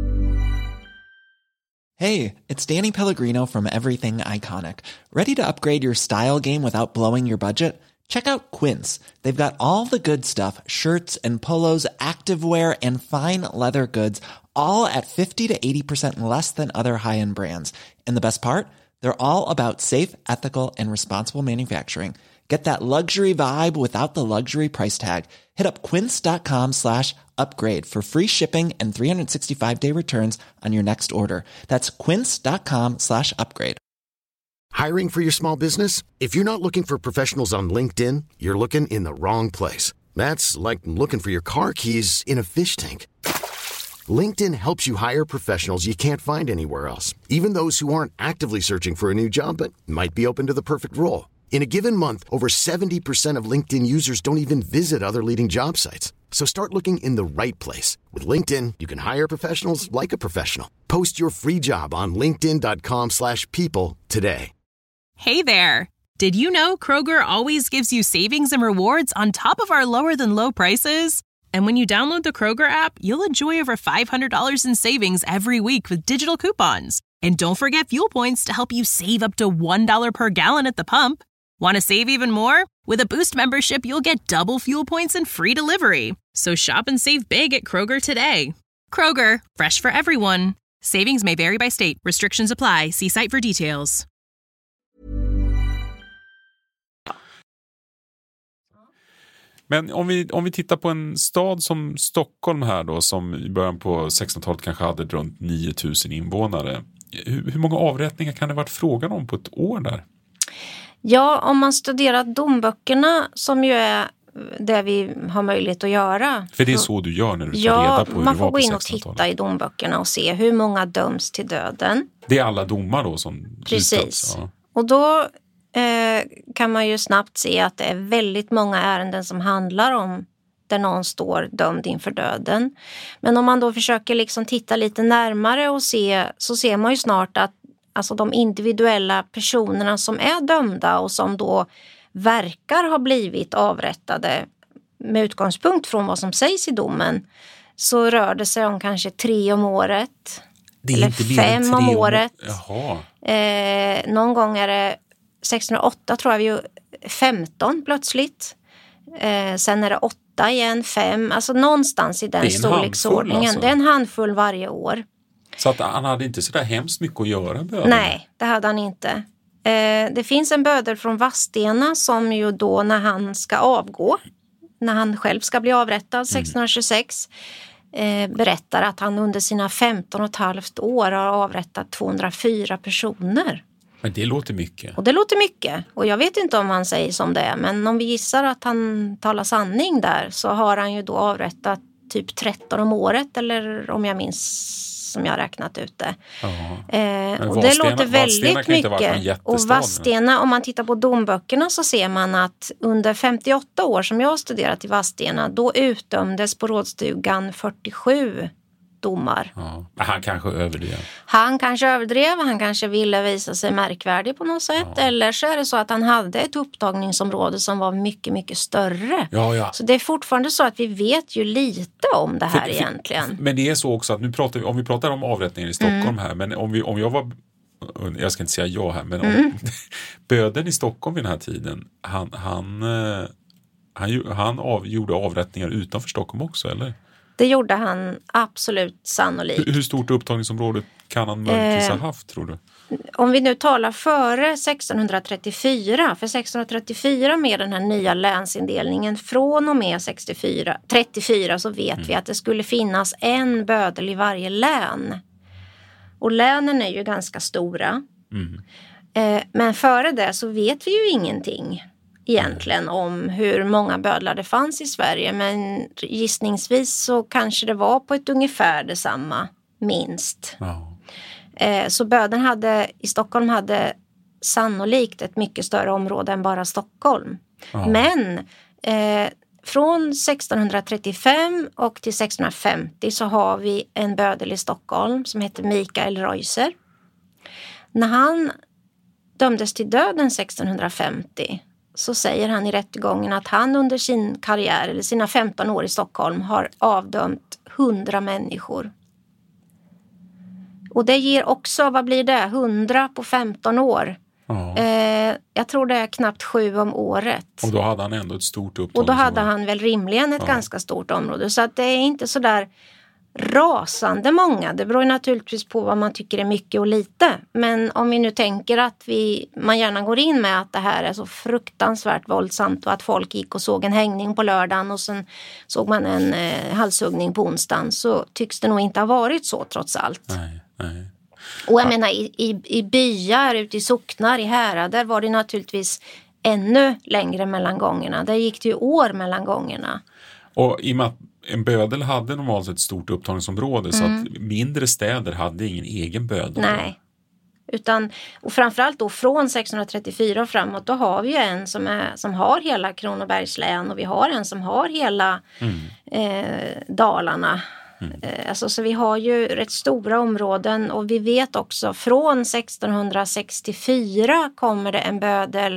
Hey, it's Danny Pellegrino from Everything Iconic. Ready to upgrade your style game without blowing your budget? Check out Quince. They've got all the good stuff, shirts and polos, activewear, and fine leather goods, all at fifty to eighty percent less than other high-end brands. And the best part? They're all about safe, ethical, and responsible manufacturing. Get that luxury vibe without the luxury price tag. Hit up quince.com slash upgrade for free shipping and three sixty-five day returns on your next order. That's quince.com slash upgrade. Hiring for your small business? If you're not looking for professionals on LinkedIn, you're looking in the wrong place. That's like looking for your car keys in a fish tank. LinkedIn helps you hire professionals you can't find anywhere else, even those who aren't actively searching for a new job but might be open to the perfect role. In a given month, over seventy percent of LinkedIn users don't even visit other leading job sites. So start looking in the right place. With LinkedIn, you can hire professionals like a professional. Post your free job on linkedin.com slash people today. Hey there. Did you know Kroger always gives you savings and rewards on top of our lower than low prices? And when you download the Kroger app, you'll enjoy over five hundred dollars in savings every week with digital coupons. And don't forget fuel points to help you save up to one dollar per gallon at the pump. Want to save even more? With a Boost membership, you'll get double fuel points and free delivery. So shop and save big at Kroger today. Kroger, fresh for everyone. Savings may vary by state. Restrictions apply. See site for details. Men om vi, om vi tittar på en stad som Stockholm här då, som i början på sextonhundratalet kanske hade runt nio tusen invånare. Hur, hur många avrättningar kan det varit frågan om på ett år där? Ja, om man studerar domböckerna, som ju är det vi har möjlighet att göra. För det är så du gör när du tar ja, reda på hur det var på sextonhundratalet? Ja, man får gå in och titta i domböckerna och se hur många döms till döden. Det är alla domar då som Precis. Utdöms, ja. Och då eh, kan man ju snabbt se att det är väldigt många ärenden som handlar om där någon står dömd inför döden. Men om man då försöker liksom titta lite närmare och se, så ser man ju snart att alltså de individuella personerna som är dömda och som då verkar ha blivit avrättade med utgångspunkt från vad som sägs i domen, så rör det sig om kanske tre om året. Det är eller inte fem om året. Jaha. Eh, någon gång är det sextonhundraåtta tror jag vi femton plötsligt. Eh, sen är det åtta igen, fem. Alltså någonstans i den storleksordningen. Alltså. Det är en handfull varje år. Så att han hade inte så där hemskt mycket att göra? Böden. Nej, det hade han inte. Eh, det finns en bödel från Vadstena som ju då när han ska avgå, när han själv ska bli avrättad sextonhundratjugosex, eh, berättar att han under sina femton och ett halvt år har avrättat tvåhundrafyra personer. Men det låter mycket. Och det låter mycket. Och jag vet inte om han säger som det är, men om vi gissar att han talar sanning där, så har han ju då avrättat typ tretton om året, eller om jag minns som jag har räknat ut det. Eh, och det låter väldigt mycket. Och Vadstena, om man tittar på domböckerna så ser man att under femtioåtta år som jag har studerat i Vadstena, då utdömdes på rådstugan fyrtiosju domar. Ja. Han kanske överdrev. Han kanske överdrev, han kanske ville visa sig märkvärdig på något sätt. Ja. Eller så är det så att han hade ett upptagningsområde som var mycket, mycket större. Ja, ja. Så det är fortfarande så att vi vet ju lite om det här för, för, egentligen. Men det är så också att nu pratar vi, om vi pratar om avrättningen i Stockholm mm. här, men om, vi, om jag var, jag ska inte säga jag här, men om mm. böden i Stockholm vid den här tiden, han, han, han, han av, gjorde avrättningar utanför Stockholm också, eller? Det gjorde han absolut sannolikt. Hur, hur stort upptagningsområde kan han möjligtvis ha haft, tror du? Om vi nu talar före sextonhundratrettiofyra, för sextonhundratrettiofyra med den här nya länsindelningen från och med sextiofyra, trettiofyra så vet mm. vi att det skulle finnas en bödel i varje län. Och länen är ju ganska stora. Mm. Eh, men före det så vet vi ju ingenting egentligen om hur många bödlar det fanns i Sverige. Men gissningsvis så kanske det var på ett ungefär detsamma, minst. Ja. Eh, så bödeln hade, i Stockholm hade sannolikt ett mycket större område än bara Stockholm. Ja. Men eh, från sextonhundratrettiofem och till sextonhundrafemtio så har vi en bödel i Stockholm som heter Mikael Reuser. När han dömdes till döden sextonhundrafemtio så säger han i rättegången att han under sin karriär eller sina femton år i Stockholm har avdömt hundra människor. Och det ger också, vad blir det, hundra på femton år. Ja. Eh, jag tror det är knappt sju om året. Och då hade han ändå ett stort upptag. Och då hade han väl rimligen ett ja. ganska stort område. Så att det är inte så där rasande många. Det beror naturligtvis på vad man tycker är mycket och lite. Men om vi nu tänker att vi, man gärna går in med att det här är så fruktansvärt våldsamt och att folk gick och såg en hängning på lördagen och sen såg man en eh, halshuggning på onsdagen, så tycks det nog inte ha varit så trots allt. Nej, nej. Och jag menar i, i, i byar, ute i socknar, i härader var det naturligtvis ännu längre mellan gångerna. Där gick det ju år mellan gångerna. Och i och med att en bödel hade normalt ett stort upptagningsområde, mm. så att mindre städer hade ingen egen bödel. Nej. Utan, och framförallt då från sextonhundratrettiofyra och framåt, då har vi ju en som, är, som har hela Kronobergs län och vi har en som har hela mm. eh, Dalarna. Mm. Eh, alltså, så vi har ju rätt stora områden och vi vet också från sextonhundrasextiofyra kommer det en bödel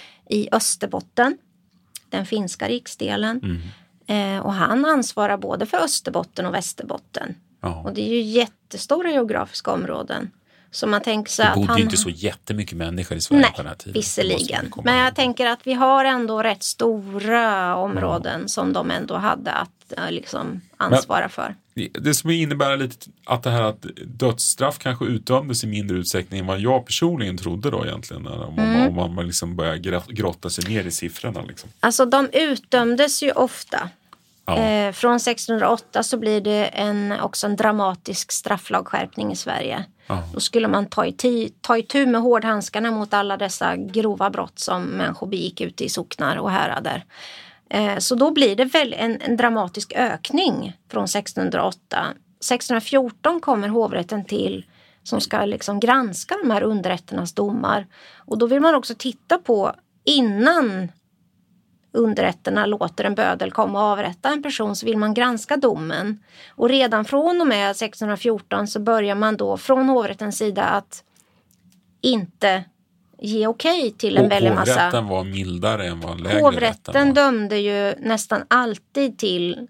i Österbotten, den finska riksdelen. Mm. Eh, och han ansvarar både för Österbotten och Västerbotten. Ja. Och det är ju jättestora geografiska områden. Så man tänker så det att bodde han... ju inte så jättemycket människor i Sverige Nej, på den här tiden. visserligen. Men jag tänker att vi har ändå rätt stora områden ja. som de ändå hade att liksom ansvara Men, för. Det som innebär lite att det här att dödsstraff kanske utdömdes i mindre utsträckning än vad jag personligen trodde då egentligen. Om, mm. om man liksom börjar grotta sig ner i siffrorna. Liksom. Alltså de utdömdes ju ofta. Ja. Eh, från sextonhundraåtta så blir det en, också en dramatisk strafflagskärpning i Sverige. Ja. Då skulle man ta i, ta i tur med hårdhandskarna mot alla dessa grova brott som människor begick ute i socknar och härader. Eh, så då blir det väl en, en dramatisk ökning från sextonhundraåtta. sextonhundrafjorton kommer hovrätten till som ska liksom granska de här underrätternas domar. Och då vill man också titta på innan underrätterna låter en bödel komma och avrätta en person, så vill man granska domen. Och redan från och med sextonhundrafjorton så börjar man då från hovrättens sida att inte ge okej till en väldigt massa. Hovrätten var mildare än vad lägre Hovrätten var. dömde ju nästan alltid till,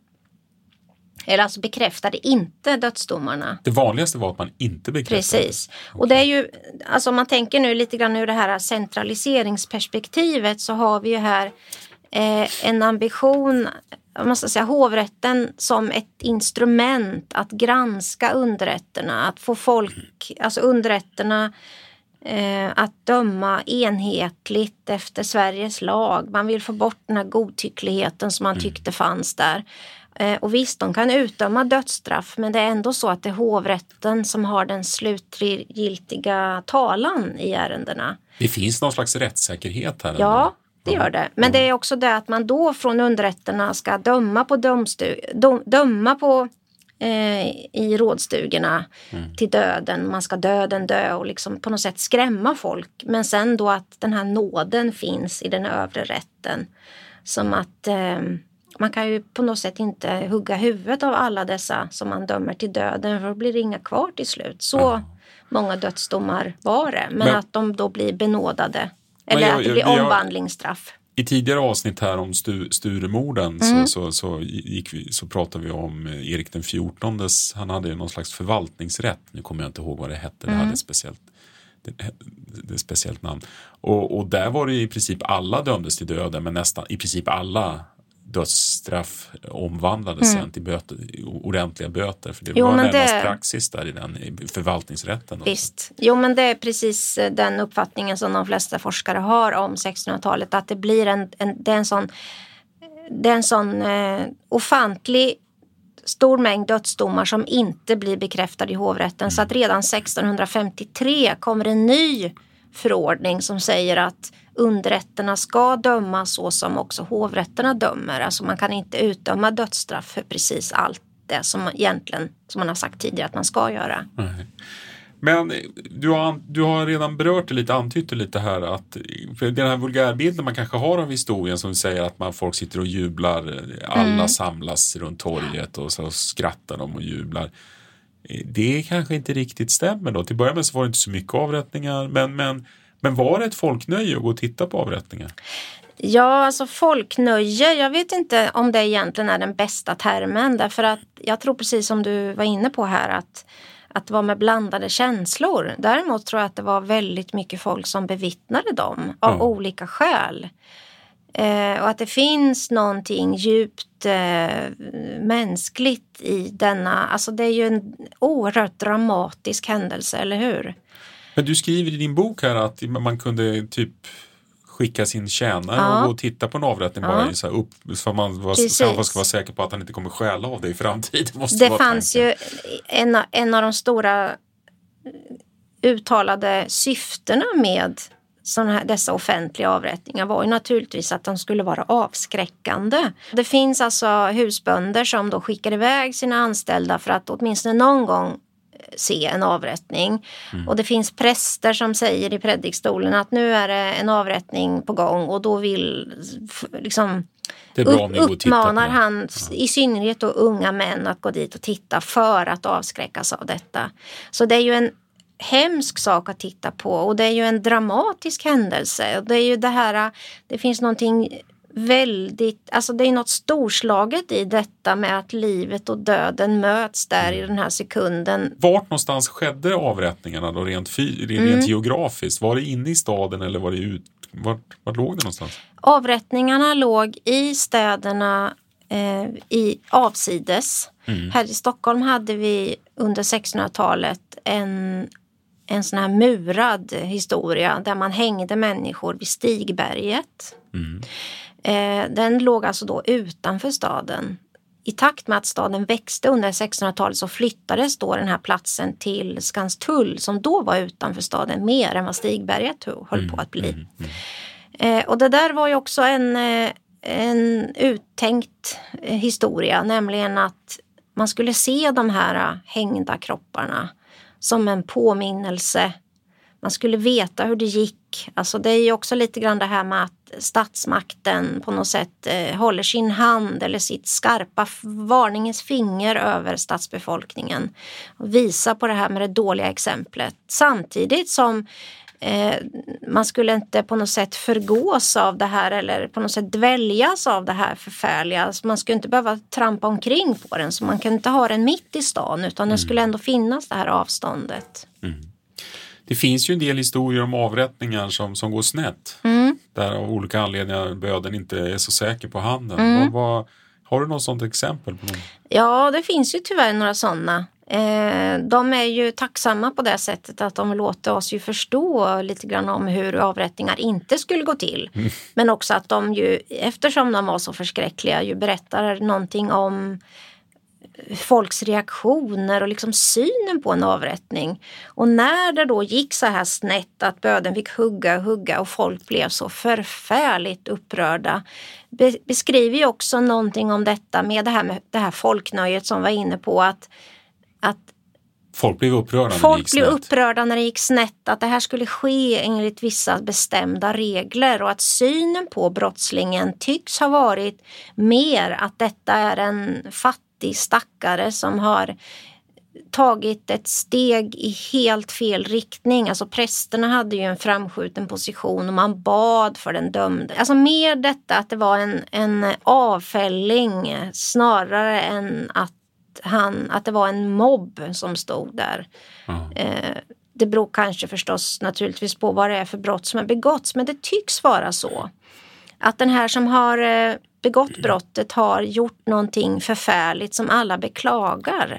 eller alltså bekräftade inte dödsdomarna. Det vanligaste var att man inte bekräftade. Precis. Okay. Och det är ju, alltså om man tänker nu lite grann ur det här centraliseringsperspektivet, så har vi ju här Eh, en ambition, jag måste säga, hovrätten som ett instrument att granska underrätterna, att få folk, alltså underrätterna eh, att döma enhetligt efter Sveriges lag. Man vill få bort den här godtyckligheten som man tyckte fanns där. Eh, och visst, de kan utdöma dödsstraff, men det är ändå så att det är hovrätten som har den slutgiltiga talan i ärendena. Det finns någon slags rättssäkerhet här. Ja. Ändå. Det gör det. Men det är också det att man då från underrätterna ska döma på, domstu- dom- döma på eh, i rådstugorna mm. till döden. Man ska döden dö och liksom på något sätt skrämma folk. Men sen då att den här nåden finns i den övre rätten. Som att eh, man kan ju på något sätt inte hugga huvudet av alla dessa som man dömer till döden. För då blir det inga kvar till slut. Så mm. många dödsdomar var det. Men, Men att de då blir benådade. Eller jag, att det blir omvandlingsstraff. I tidigare avsnitt här om stu, Sturemorden mm. så, så, så, gick vi, så pratade vi om Erik den fjortondes. Han hade ju någon slags förvaltningsrätt. Nu kommer jag inte ihåg vad det hette. Mm. Det hade ett speciellt, det, det speciellt namn. Och, och där var det i princip alla dömdes till döden. Men nästan i princip alla dödsstraff omvandlades mm. sen till böter, ordentliga böter. För det jo, var närmast det... praxis där i den i förvaltningsrätten. Visst. Jo, men det är precis den uppfattningen som de flesta forskare har om sextonhundratalet. Att det blir en, en, det är en sån, det är en sån eh, ofantlig stor mängd dödsdomar som inte blir bekräftade i hovrätten. Mm. Så att redan sextonhundrafemtiotre kommer en ny förordning som säger att underrätterna ska döma så som också hovrätterna dömer. Alltså man kan inte utdöma dödsstraff för precis allt det som egentligen, som man har sagt tidigare, att man ska göra. Nej. Men du har, du har redan berört det lite, antytt det lite här, att för den här vulgärbilden man kanske har av historien som säger att man, folk sitter och jublar, alla mm. samlas runt torget och så skrattar de och jublar. Det kanske inte riktigt stämmer då. Till början med så var det inte så mycket avrättningar, men, men, men var det ett folknöje att gå och titta på avrättningar? Ja, alltså folknöje, jag vet inte om det egentligen är den bästa termen, därför att jag tror precis som du var inne på här att Att det var med blandade känslor. Däremot tror jag att det var väldigt mycket folk som bevittnade dem av mm. olika skäl. Eh, och att det finns någonting djupt eh, mänskligt i denna. Alltså det är ju en oerhört dramatisk händelse, eller hur? Men du skriver i din bok här att man kunde typ skicka sin tjänare ja. och gå och titta på en avrättning ja. bara så här upp, för man var, så ska vara säker på att han inte kommer stjäla av det i framtiden. Måste det vara fanns tanken. ju en, en av de stora uttalade syftena med såna här, dessa offentliga avrättningar var ju naturligtvis att de skulle vara avskräckande. Det finns alltså husbönder som då skickar iväg sina anställda för att åtminstone någon gång se en avrättning. Mm. Och det finns präster som säger i predikstolen att nu är det en avrättning på gång och då vill liksom upp, uppmanar han ja. i synnerhet då unga män att gå dit och titta för att avskräckas av detta. Så det är ju en hemsk sak att titta på och det är ju en dramatisk händelse och det är ju det här, det finns någonting väldigt, alltså det är något storslaget i detta med att livet och döden möts där i den här sekunden. Vart någonstans skedde avrättningarna då rent, fy, rent mm. geografiskt? Var det inne i staden eller var det ut, vart, vart låg det någonstans? Avrättningarna låg i städerna eh, i avsides. Mm. Här i Stockholm hade vi under sextonhundratalet en en sån här murad historia där man hängde människor vid Stigberget. Mm. Eh, den låg alltså då utanför staden. I takt med att staden växte under sextonhundratalet så flyttades då den här platsen till Skanstull som då var utanför staden mer än vad Stigberget höll mm. på att bli. Mm. Mm. Eh, och det där var ju också en, en uttänkt historia, nämligen att man skulle se de här hängda kropparna som en påminnelse. Man skulle veta hur det gick. Alltså det är ju också lite grann det här med att statsmakten på något sätt eh, håller sin hand eller sitt skarpa varningens finger över stadsbefolkningen. Och visar på det här med det dåliga exemplet. Samtidigt som eh, man skulle inte på något sätt förgås av det här eller på något sätt dväljas av det här förfärliga. Alltså man skulle inte behöva trampa omkring på den, så man kan inte ha den mitt i stan utan mm. det skulle ändå finnas det här avståndet. Mm. Det finns ju en del historier om avrättningar som, som går snett. Mm. Där av olika anledningar böden inte är så säker på handen. Mm. Vad, vad, har du något sånt exempel på någon? Ja, det finns ju tyvärr några sådana. Eh, de är ju tacksamma på det sättet att de låter oss ju förstå lite grann om hur avrättningar inte skulle gå till. Mm. Men också att de ju, eftersom de var så förskräckliga, ju berättar någonting om folks reaktioner och liksom synen på en avrättning. Och när det då gick så här snett att böden fick hugga och hugga och folk blev så förfärligt upprörda, be- beskriver ju också någonting om detta med det här, med det här folknöjet som var inne på att, att folk blev upprörda när folk det gick blev snett. upprörda när det gick snett, att det här skulle ske enligt vissa bestämda regler och att synen på brottslingen tycks ha varit mer att detta är en fattig stackare som har tagit ett steg i helt fel riktning. Alltså prästerna hade ju en framskjuten position och man bad för den dömde. Alltså mer detta att det var en, en avfälling snarare än att, han, att det var en mobb som stod där. Mm. Eh, det beror kanske förstås naturligtvis på vad det är för brott som har begåtts, men det tycks vara så. Att den här som har eh, begått brottet har gjort någonting förfärligt som alla beklagar.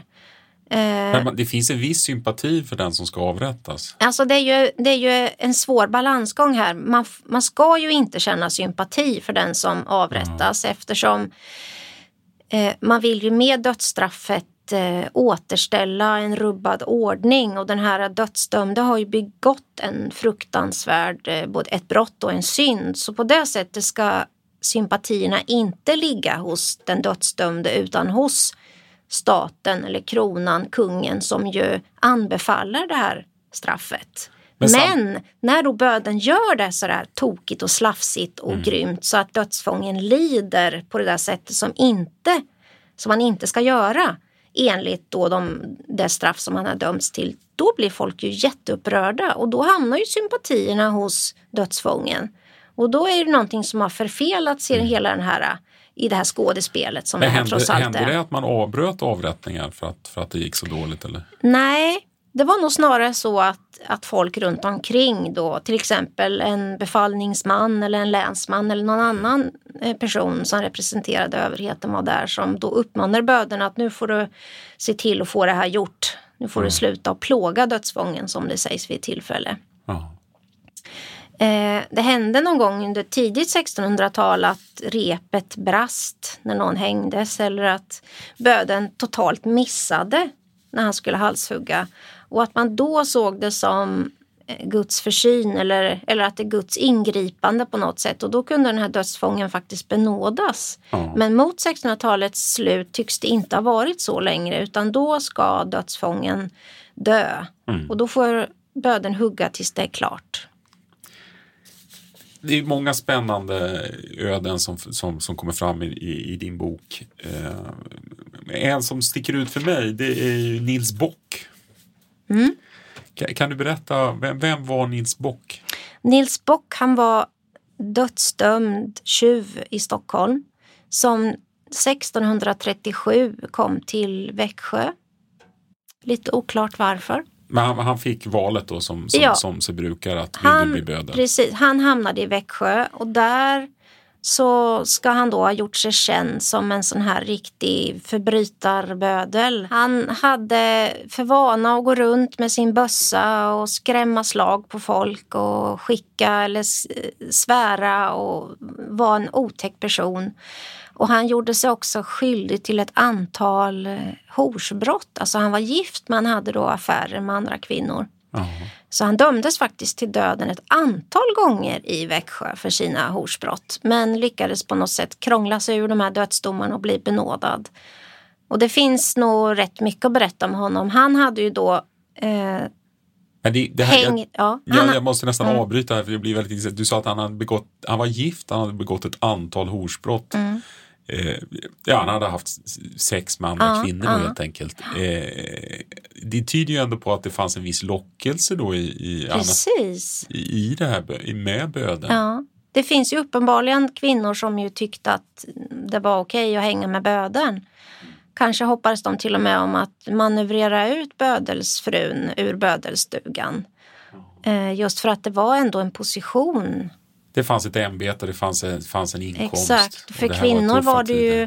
Men det finns en viss sympati för den som ska avrättas. Alltså det är ju, det är ju en svår balansgång här. Man, man ska ju inte känna sympati för den som avrättas mm. eftersom eh, man vill ju med dödsstraffet att eh, återställa en rubbad ordning. Och den här dödsdömde har ju begått en fruktansvärd, eh, både ett brott och en synd. Så på det sättet ska sympatierna inte ligga hos den dödsdömde utan hos staten eller kronan, kungen, som ju anbefaller det här straffet. Men, Men när då böden gör det så där tokigt och slafsigt och mm. grymt så att dödsfången lider på det där sättet som, inte, som man inte ska göra enligt då de, det straff som han har dömts till, då blir folk ju jätteupprörda och då hamnar ju sympatierna hos dödsfången. Och då är det någonting som har förfelats i mm. hela den här, i det här skådespelet som Men det här hände, trots allt är. Hände det att man avbröt avrättningar för att, för att det gick så dåligt? Eller? Nej, det var nog snarare så att, att folk runt omkring då, till exempel en befallningsman eller en länsman eller någon annan person som representerade överheten var där, som då uppmanade böderna att nu får du se till att få det här gjort. Nu får mm. du sluta och plåga dödsfången, som det sägs vid tillfälle. Ja. Eh, det hände någon gång under tidigt sextonhundratal att repet brast när någon hängdes, eller att böden totalt missade när han skulle halshugga. Och att man då såg det som Guds försyn eller, eller att det är Guds ingripande på något sätt. Och då kunde den här dödsfången faktiskt benådas. Mm. Men mot sextonhundratalets slut tycks det inte ha varit så längre, utan då ska dödsfången dö. Mm. Och då får böden hugga tills det är klart. Det är många spännande öden som, som, som kommer fram i, i, i din bok. Eh, en som sticker ut för mig, det är ju Nils Bock. Mm. Kan, kan du berätta, vem, vem var Nils Bock? Nils Bock, han var dödsdömd tjuv i Stockholm som sextonhundratrettiosju kom till Växjö. Lite oklart varför. Men han, han fick valet då som, som, ja. som sig brukar att vill han, du bli bödel. Precis, han hamnade i Växjö och där så ska han då ha gjort sig känd som en sån här riktig förbrytarbödel. Han hade för vana att gå runt med sin bössa och skrämma slag på folk och skicka eller svära och var en otäck person. Och han gjorde sig också skyldig till ett antal horsbrott. Alltså han var gift men hade då affärer med andra kvinnor. Uh-huh. Så han dömdes faktiskt till döden ett antal gånger i Växjö för sina horsbrott. Men lyckades på något sätt krångla sig ur de här dödsdomarna och bli benådad. Och det finns nog rätt mycket att berätta om honom. Han hade ju då... Eh, Men det, det här, häng, jag, ja, jag, han, jag måste nästan mm. avbryta här för det blir väldigt intressant. Du sa att han, hade begått, han var gift, han hade begått ett antal horsbrott. Mm. Eh, ja, han hade haft sex med andra ja, kvinnor ja. helt enkelt. Eh, det tyder ju ändå på att det fanns en viss lockelse då i, i, Precis. Annat, i, i det här med böden. Ja. Det finns ju uppenbarligen kvinnor som ju tyckte att det var okej att hänga med böden. Kanske hoppades de till och med om att manövrera ut bödelsfrun ur bödelstugan. Eh, just för att det var ändå en position. Det fanns ett ämbete, det fanns en, fanns en inkomst. Exakt, för kvinnor var, var det ju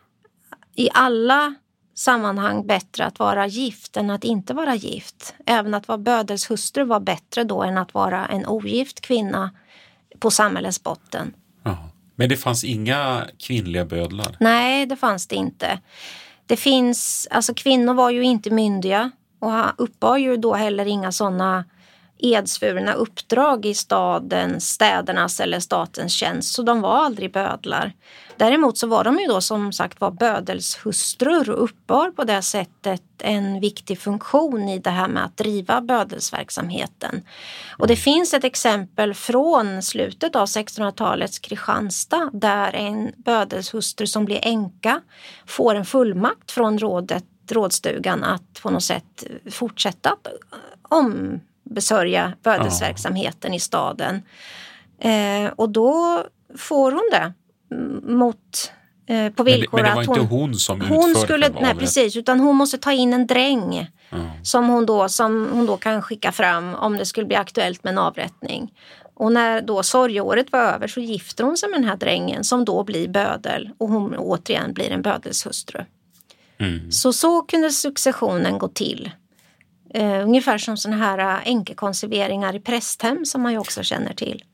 i alla sammanhang bättre att vara gift än att inte vara gift. Även att vara bödelshustru var bättre då än att vara en ogift kvinna på samhällets botten. Jaha. Men det fanns inga kvinnliga bödlar? Nej, det fanns det inte. Det finns, alltså kvinnor var ju inte myndiga och uppbar ju då heller inga sådana edsvurna uppdrag i stadens, städernas eller statens tjänst, så de var aldrig bödlar. Däremot så var de ju då som sagt var bödelshustrur och uppbar på det sättet en viktig funktion i det här med att driva bödelsverksamheten. Och det finns ett exempel från slutet av sextonhundratalets Kristianstad där en bödelshustru som blir änka får en fullmakt från rådet, rådstugan att på något sätt fortsätta om besörja bödelsverksamheten ja. i staden. Eh, och då får hon det mot eh, på villkor men det, men det var att hon, inte hon som hon utförde skulle, nej precis, utan hon måste ta in en dräng mm. som, hon då, som hon då kan skicka fram om det skulle bli aktuellt med en avrättning. Och när då sorgeåret var över så gifter hon sig med den här drängen som då blir bödel och hon återigen blir en bödelshustru. Mm. Så så kunde successionen gå till. Uh, ungefär som såna här änkekonserveringar i prästhem som man ju också känner till.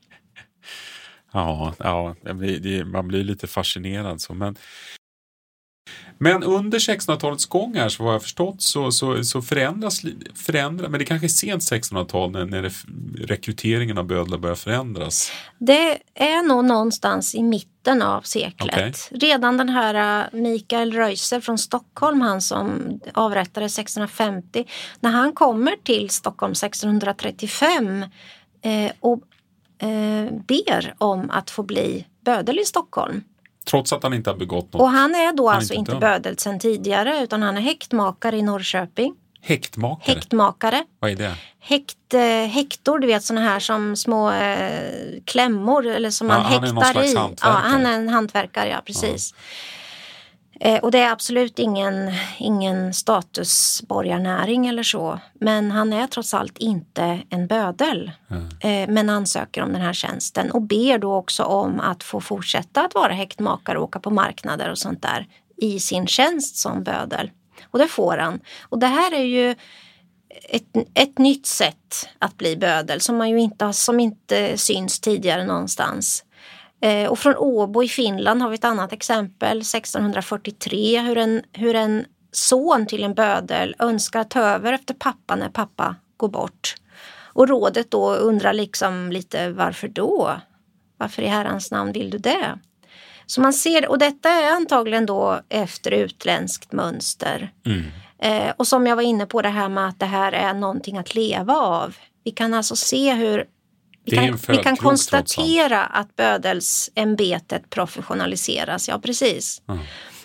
Ja, ja det, det, man blir lite fascinerad så, men Men under sextonhundratalets gång här, så vad jag förstått så, så, så förändras, förändras, men det kanske är sent sextonhundratal när, när det, rekryteringen av bödlar börjar förändras. Det är nog någonstans i mitten av seklet. Okay. Redan den här Mikael Reuser från Stockholm, han som avrättades sextonhundrafemtio, när han kommer till Stockholm sextonhundratrettiofem eh, och eh, ber om att få bli bödel i Stockholm. Trots att han inte har begått något. Och han är då han alltså inte, inte bödel sedan tidigare, utan han är häktmakare i Norrköping. Häktmakare? Häktmakare. Vad är det? Häkt, eh, häktor, du vet, såna här som små eh, klämmor eller som man ja, häktar han är någon slags i. hantverkare. Ja, han är en hantverkare, ja, precis. Ja. Eh, och det är absolut ingen, ingen statusborgarnäring eller så. Men han är trots allt inte en bödel. Mm. Eh, men ansöker om den här tjänsten. Och ber då också om att få fortsätta att vara häktmakare och åka på marknader och sånt där. I sin tjänst som bödel. Och det får han. Och det här är ju ett, ett nytt sätt att bli bödel. Som man ju inte, som inte syns tidigare någonstans. Eh, och från Åbo i Finland har vi ett annat exempel, sextonhundrafyrtiotre, hur en, hur en son till en bödel önskar ta över efter pappa när pappa går bort. Och rådet då undrar liksom lite, varför då? Varför i herrans namn vill du det? Så man ser, och detta är antagligen då efter utländskt mönster. Mm. Eh, och som jag var inne på, det här med att det här är någonting att leva av. Vi kan alltså se hur Vi kan, vi kan konstatera att bödelsämbetet professionaliseras, ja precis. Mm.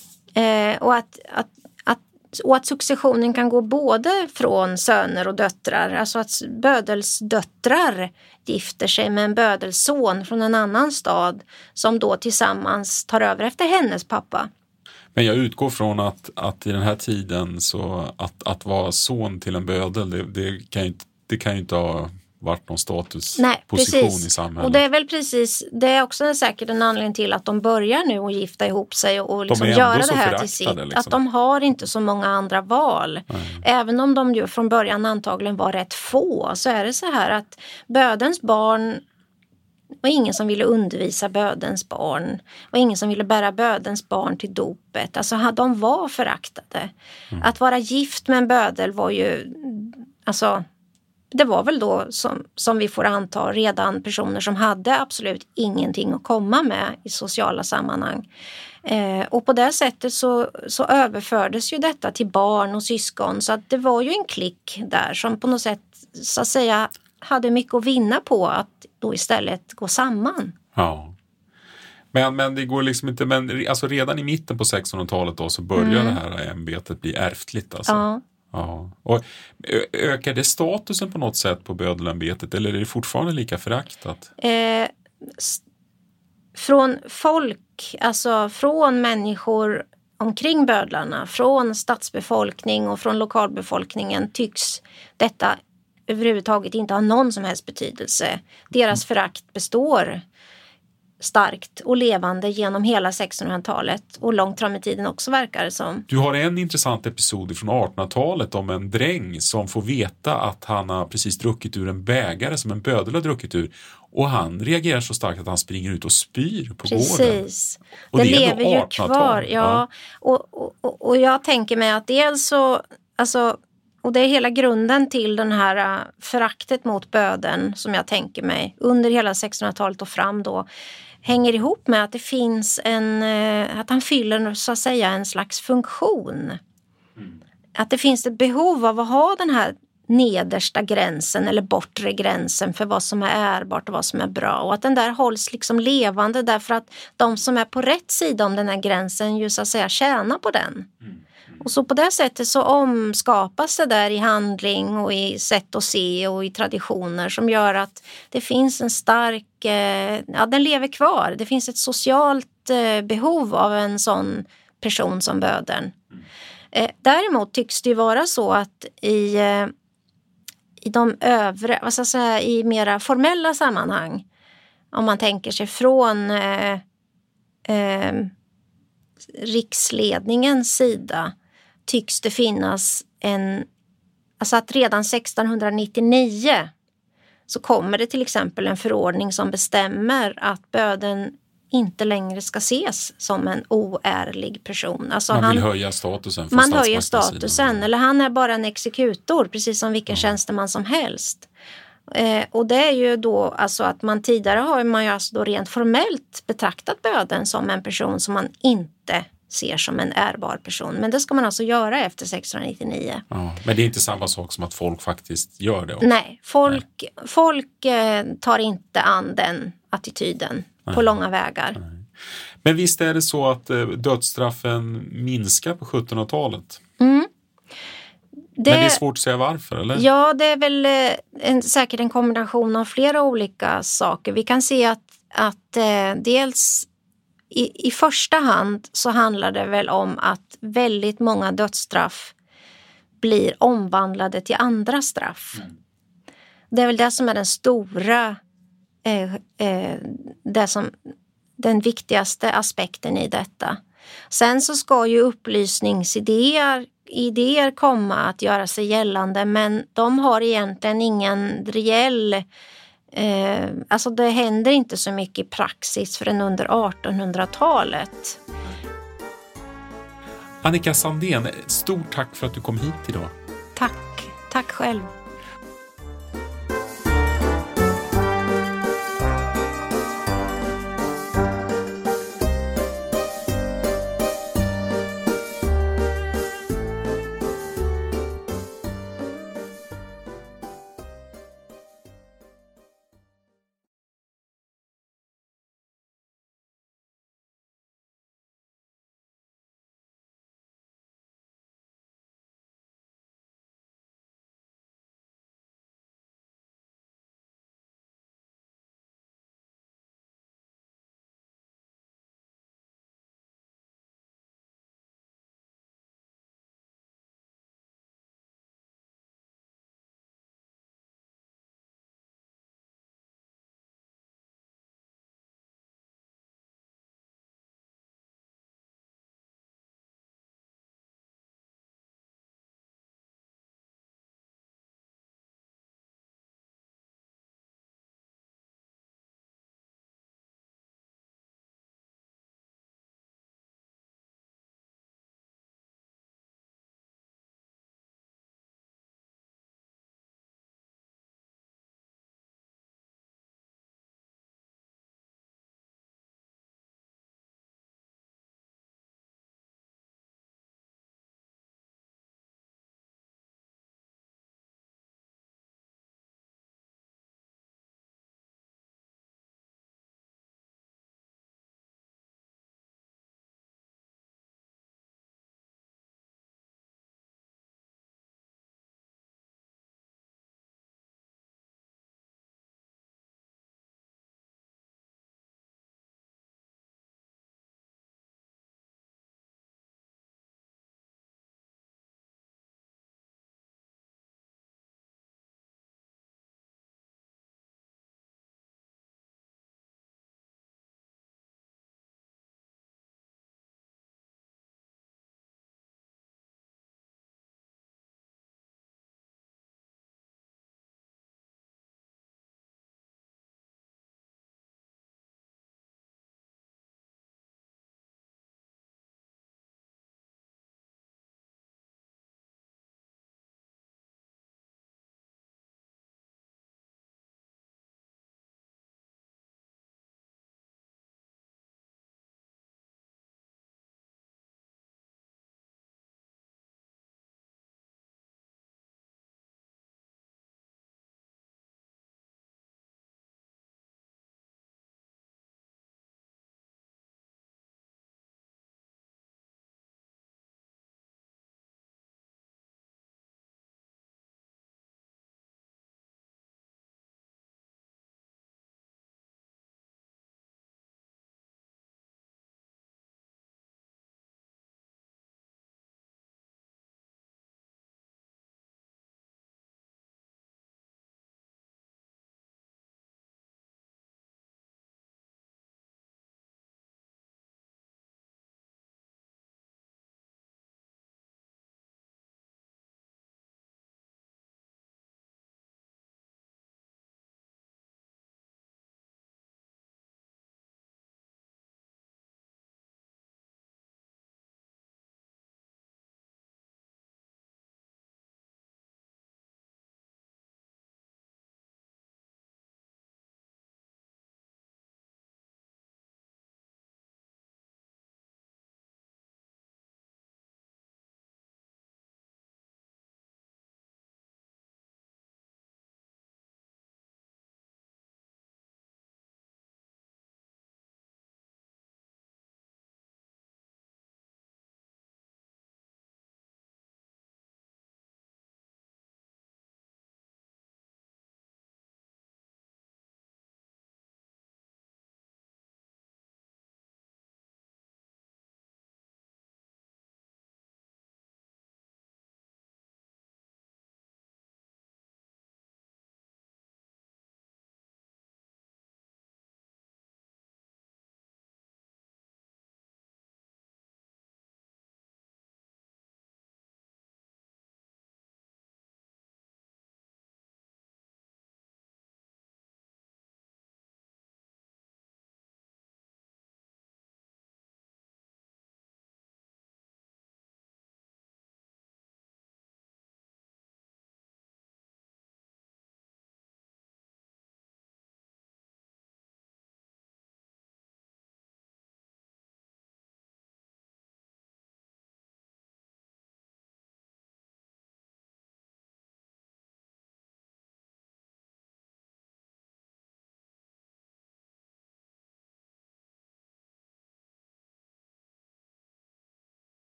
Eh, och, att, att, att, och att successionen kan gå både från söner och döttrar. Alltså att bödelsdöttrar gifter sig med en bödelsson från en annan stad som då tillsammans tar över efter hennes pappa. Men jag utgår från att, att i den här tiden så att, att vara son till en bödel, det, det, kan, ju inte, det kan ju inte ha varit någon statusposition i samhället. Och det är väl precis, det är också säkert en anledning till att de börjar nu att gifta ihop sig och liksom göra det här till sitt. Liksom. Att de har inte så många andra val. Mm. Även om de ju från början antagligen var rätt få, så är det så här att bödens barn var ingen som ville undervisa bödens barn. Och ingen som ville bära bödens barn till dopet. Alltså de var föraktade. Mm. Att vara gift med en bödel var ju, alltså det var väl då som, som vi får anta redan personer som hade absolut ingenting att komma med i sociala sammanhang. Eh, och på det sättet så, så överfördes ju detta till barn och syskon. Så att det var ju en klick där som på något sätt så att säga hade mycket att vinna på att då istället gå samman. Ja. Men, men det går liksom inte, men alltså redan i mitten på sextonhundratalet då så börjar mm. det här ämbetet bli ärftligt alltså. Ja. Ja. Och ökar det statusen på något sätt på bödelämbetet eller är det fortfarande lika föraktat? Eh, från folk, alltså från människor omkring bödlarna, från stadsbefolkning och från lokalbefolkningen tycks detta överhuvudtaget inte ha någon som helst betydelse. Deras mm. förakt består starkt och levande genom hela sextonhundratalet och långt fram i tiden också verkar det som. Du har en intressant episod från artonhundratalet om en dräng som får veta att han har precis druckit ur en bägare som en bödel har druckit ur och han reagerar så starkt att han springer ut och spyr på precis. gården. Precis. Det, det lever ju kvar. Ja. ja. Och, och, och jag tänker mig att dels så, alltså, och det är hela grunden till den här föraktet mot böden som jag tänker mig under hela sextonhundratalet och fram då hänger ihop med att det finns en, att han fyller så att säga en slags funktion. Mm. Att det finns ett behov av att ha den här nedersta gränsen eller bortre gränsen för vad som är ärbart och vad som är bra. Och att den där hålls liksom levande därför att de som är på rätt sida om den här gränsen ju så att säga tjänar på den. Mm. Och så på det sättet så omskapas det där i handling och i sätt att se och i traditioner som gör att det finns en stark, eh, ja den lever kvar. Det finns ett socialt eh, behov av en sån person som bödeln. Eh, däremot tycks det ju vara så att i, eh, i de övre, vad ska jag säga, i mera formella sammanhang, om man tänker sig från eh, eh, riksledningens sida, tycks det finnas en, alltså att redan sextonhundranittionio så kommer det till exempel en förordning som bestämmer att böden inte längre ska ses som en oärlig person. Alltså man vill han, höja statusen. Man höjer statusen, eller han är bara en exekutor, precis som vilken Mm. tjänsteman som helst. Eh, och det är ju då alltså att man tidigare har man ju alltså då rent formellt betraktat bödeln som en person som man inte ser som en ärbar person. Men det ska man alltså göra efter sextonhundranittionio. Ja, men det är inte samma sak som att folk faktiskt gör det också. Nej, folk, Nej. folk eh, tar inte an den attityden Nej. på långa vägar. Nej. Men visst är det så att eh, dödsstraffen minskar på sjuttonhundratalet? Mm. Det, men det är svårt att säga varför, eller? Ja, det är väl eh, en, säkert en kombination av flera olika saker. Vi kan se att, att eh, dels i, i första hand så handlar det väl om att väldigt många dödsstraff blir omvandlade till andra straff. Mm. Det är väl det som är den stora, eh, eh, det som, den viktigaste aspekten i detta. Sen så ska ju upplysningsidéer idéer komma att göra sig gällande, men de har egentligen ingen reell, eh, alltså det händer inte så mycket i praxis förrän under artonhundratalet. Annika Sandén, stort tack för att du kom hit idag. Tack, tack själv.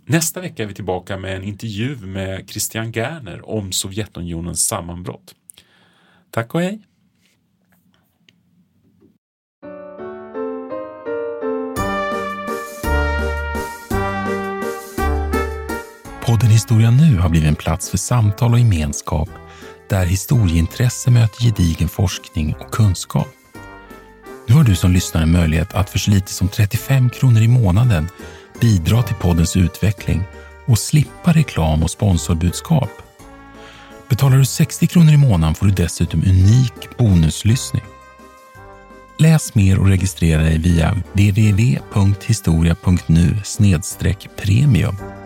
Nästa vecka är vi tillbaka med en intervju med Christian Gerner om Sovjetunionens sammanbrott. Tack och hej! Podden Historia nu har blivit en plats för samtal och gemenskap där historieintresse möter gedigen forskning och kunskap. Nu har du som lyssnar en möjlighet att för så lite som trettiofem kronor i månaden bidra till poddens utveckling och slippa reklam och sponsorbudskap. Betalar du sextio kronor i månaden får du dessutom unik bonuslyssning. Läs mer och registrera dig via w w w punkt historia punkt nu slash premium.